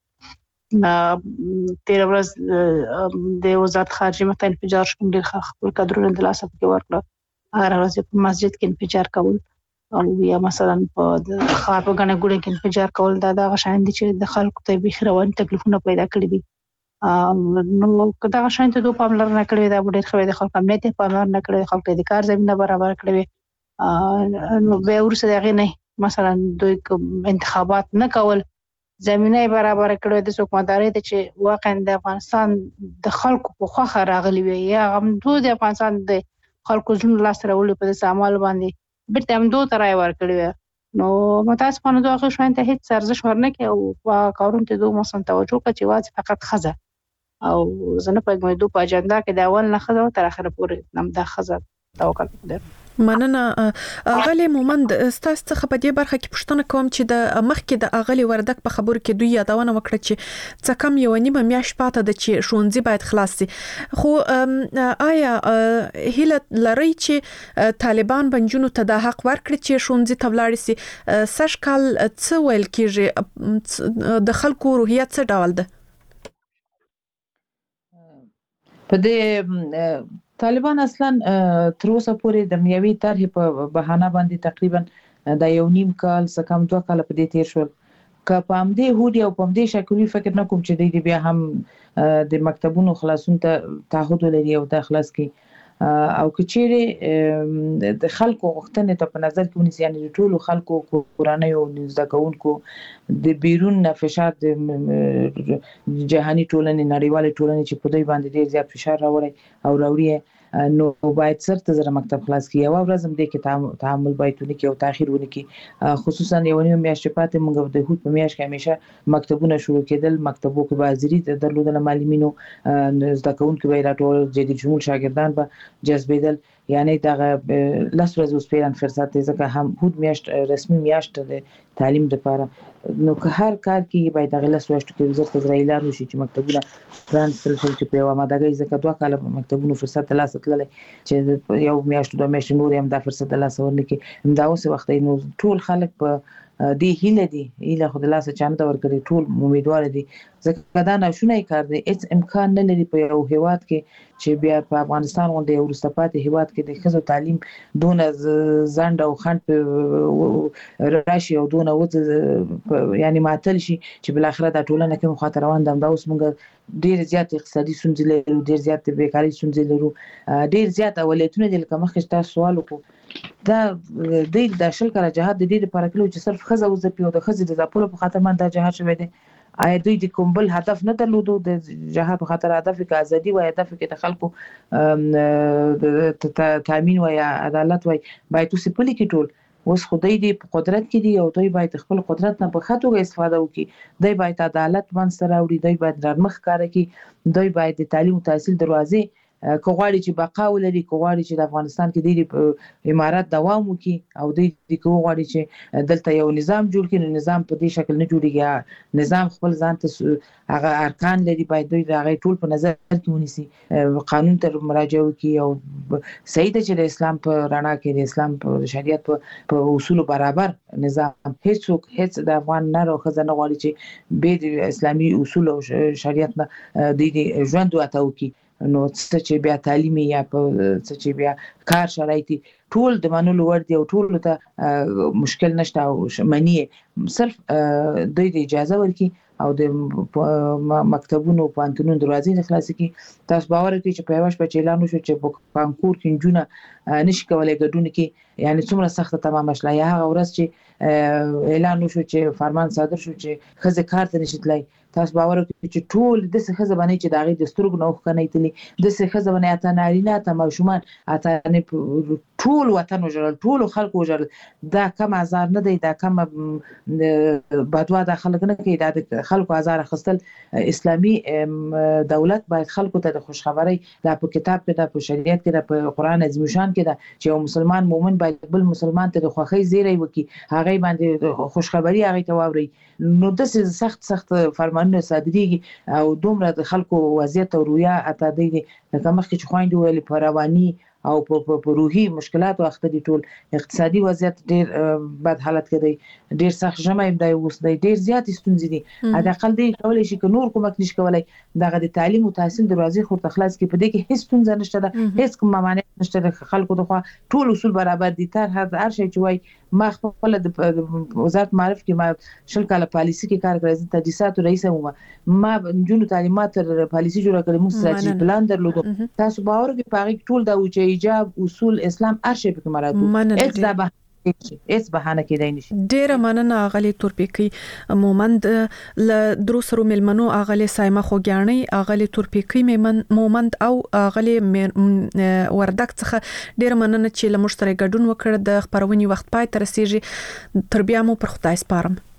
تیر ورځ د وزارت خارجه مته انفجار شوم ډیر خپل کډرونه د لاسه کې ورکړه هر ورځ په مسجد کې انفجار کول او یا مثلا په د خار په غنه ګوره کې انفجار کول دا د غشاین دي چې د خلکو ته به خروان تکلیفونه پیدا کړی دي نو کدا غشاین ته دوه پاملر نه کړی دا ډیر خو د خلکو امنیت پاملر نه کړی خلکو د کار زمينه برابر کړی نو به ورسره دغه نه مثلا دوی انتخابات نه کول زمينه برابر کړو د حکومتداري ته چې واقعا د افغانستان د خلکو په خوخه راغلي وي یا هم دوی د افغانستان د خلکو ځل لاس راولي په سامان باندې بیرته هم دوه ترای ورکړي نو متاسفانه دوه شوان ته هیڅ ارزښت ورنه کوي او کارون ته دوه مسن توجه کوي چې واځي فقط خزه او زنه په موږ دوه په اجنډا کې د اول نه خزه تر اخره پورې نم د خزه توکل کړو مننه اغلی مومند ستاسو څخه په دې برخه کې پوښتنه کوم چې د مخکې د اغلی وردک په خبرو کې دوی یادونه وکړه چې څه کم یو نیمه میاشت پاته د چې شونځي باید خلاص شي خو آیا هله لري چې طالبان بنجونو ته د حق ورکړي چې شونځي تبلاړي سي سش کال څه ویل کېږي د خلکو روحیه څه ډول ده په دې طالبان اصلا تر اوسه پورې د میوي طرح په بهانه باندې تقریبا د یو نیم کال څخه کم دوه کال په دې تیر شول که په امدې هودي او په امدې شکلي فکر نه کوم چې د بیا هم د مکتبونو خلاصون ته تعهد لري او د خلاص کی او کچېره د خلکو وختنه ته په نظر کې ونیسي یعنی ټول خلکو قرآني او زده کوونکو د بیرون فشار د جهاني ټولنې نړیوالې ټولنې چې په دوی باندې ډیر زیات فشار راوړي او راوړي نو باید سرته زره مکتب خلاص کی او ورځم د کې تعامل باید ونکي او تاخير ونکي خصوصا یو نیم میاشت پاتې موږ د هوت په میاشت کې همیشه مکتبونه شروع کېدل مکتبو کې بازري درلودل معلمینو زده کوونکو به راټول جدي جمهور شاګردان به جذبېدل یعنی دغه لاس ورځ اوس پیران فرصت ځکه هم هوت میاشت رسمي میاشت د تعلیم لپاره نو که هر کار کې باید دغه لاس ورځ کې وزارت اسرائیل نو شي چې مکتبونه فرانسل شي چې په وامدګي ځکه دوه کاله مکتبونو فرصت لاس تللی چې یو میاشت دوه میاشتې نور هم د فرصت لاس ورنکي دا اوس وخت نو ټول خلک په دی هیله دی هیله خو د لاسه چانه ورکړي ټول امیدوار دي ځکه دا نشونه کار دی هیڅ امکان نه لري په یو هیواد کې چې بیا په افغانستان غونډه یو ورستپات هیواد کې د خزو تعلیم دون زند او خند په راشي او دون و یعنی ماتل شي چې بل اخره د ټولنه کې مخاطر روان دم دا اوس موږ ډیر زیات اقتصادي ستونزې لرو ډیر زیات بیکاری ستونزې لرو ډیر زیات اولتونه د لکه مخکې تاسو سوال وکړو دا د داشل کړه جهاد د دې لپاره کلو چې صرف خزه وځي او د خزې د ځپلو په خاطر باندې دا جهاد شوی دی آیا دوی د کومبل هدف نه درلودو د جهاد په خاطر هدف کې ازادي او هدف کې د خلکو تامین او عدالت وای باید اوس په لیکي ټول اوس خدای دې په قدرت کې دی او دوی باید خپل قدرت نه په خاطر استفاده وکړي دوی باید عدالت باندې سره وړي دوی باید نرمخ کار کوي دوی باید د تعلیم او تحصیل دروازې کوغاړي چې بقا ولري کوغاړي چې د افغانستان کې د امارات دوام وکړي او د کوغاړي چې دلته یو نظام جوړ کړي نظام په دې شکل نه جوړیږي نظام خپل ځان ته هغه ارکان لري باید دوی راغی ټول په نظر کې ونیسي قانون ته مراجعه وکړي او صحیح ده چې د اسلام په رڼا کې د اسلام په شریعت په اصول برابر نظام هیڅوک هیڅ د افغان نه راخزه نه غواړي چې به د اسلامي اصول او شریعت نه د ژوند واتو کې نو څه چې بیا تعلیمي یا په څه چې بیا کار شرایط ټول د منلو ور دي او ټول ته مشکل نشته او منی صرف د اجازه ورکي او د مکتبونو پانتونو دروازې خلاص کی تاسو باور کوي چې په یوش په اعلان شو چې په پانکور کې جونه نشي کولای ګډون کې یعنی څومره سخت تمام شله یا هغه ورځ چې اعلان شو چې فرمان صادر شو چې خزه کار ته نشي تلای تاسو باور کوي چې ټول د څه خزه باندې چې داغي د سترګو نوخ کني تلی د څه خزه باندې اته نارینه ته ماشومان اته نه ټول وطن وجرل ټول خلک وجرل دا کم هزار نه دی دا کم بدوا د خلک نه کې دا خلکو هزار خستل اسلامي دولت باید خلکو ته د خوشخبری د په کتاب کې د په شریعت کې د په قران عظیم شان کې دا چې یو مسلمان مؤمن باید بل مسلمان ته د خوخي زیری وکي هغه باندې خوشخبری هغه ته واوري نو د سخت سخت فرمانونه صادريږي او دومره د خلکو وضعیت او رویا اته دی لکه مخکې چې خويندې ویلي په رواني او په روحي مشکلاتو اخته دي ټول اقتصادي وضعیت ډیر بد حالت کې دی ډیر سخت ژمی دی اوس دی ډیر زیات ستونزې دي اته اقل دی کولای شي ک نور کومک نشي کولای دغه د تعلیم او تحصیل دروازې خور تخلاص کې په دې کې هیڅ ستونزه نشته ده هیڅ کوم مانع نشته د خلکو دغه ټول اصول برابر دي تر هر شي چې وای ما خپل د وزارت معرف کې ما شل کاله پالیسي کې کار کړی ځم تدریسات رئیس هم ما جنو تعلیمات پالیسي جوړه کړې مو ستراتیژي پلان درلود تاسو باور کې پاره ټول دا و چې ایجاب اصول اسلام ارشي په مراتب اټ دا به اس بهانه کېدای نشي ډیر مننه اغلی تورپیکی مومند ل دروسرو ملمنو اغلی سایمه خوګیانی اغلی تورپیکی مومند او اغلی وردک څخه ډیر مننه چې له مشترک ګډون وکړ د خبرونې وخت پای تر رسیدي تر بیا مو پر خدای سپارم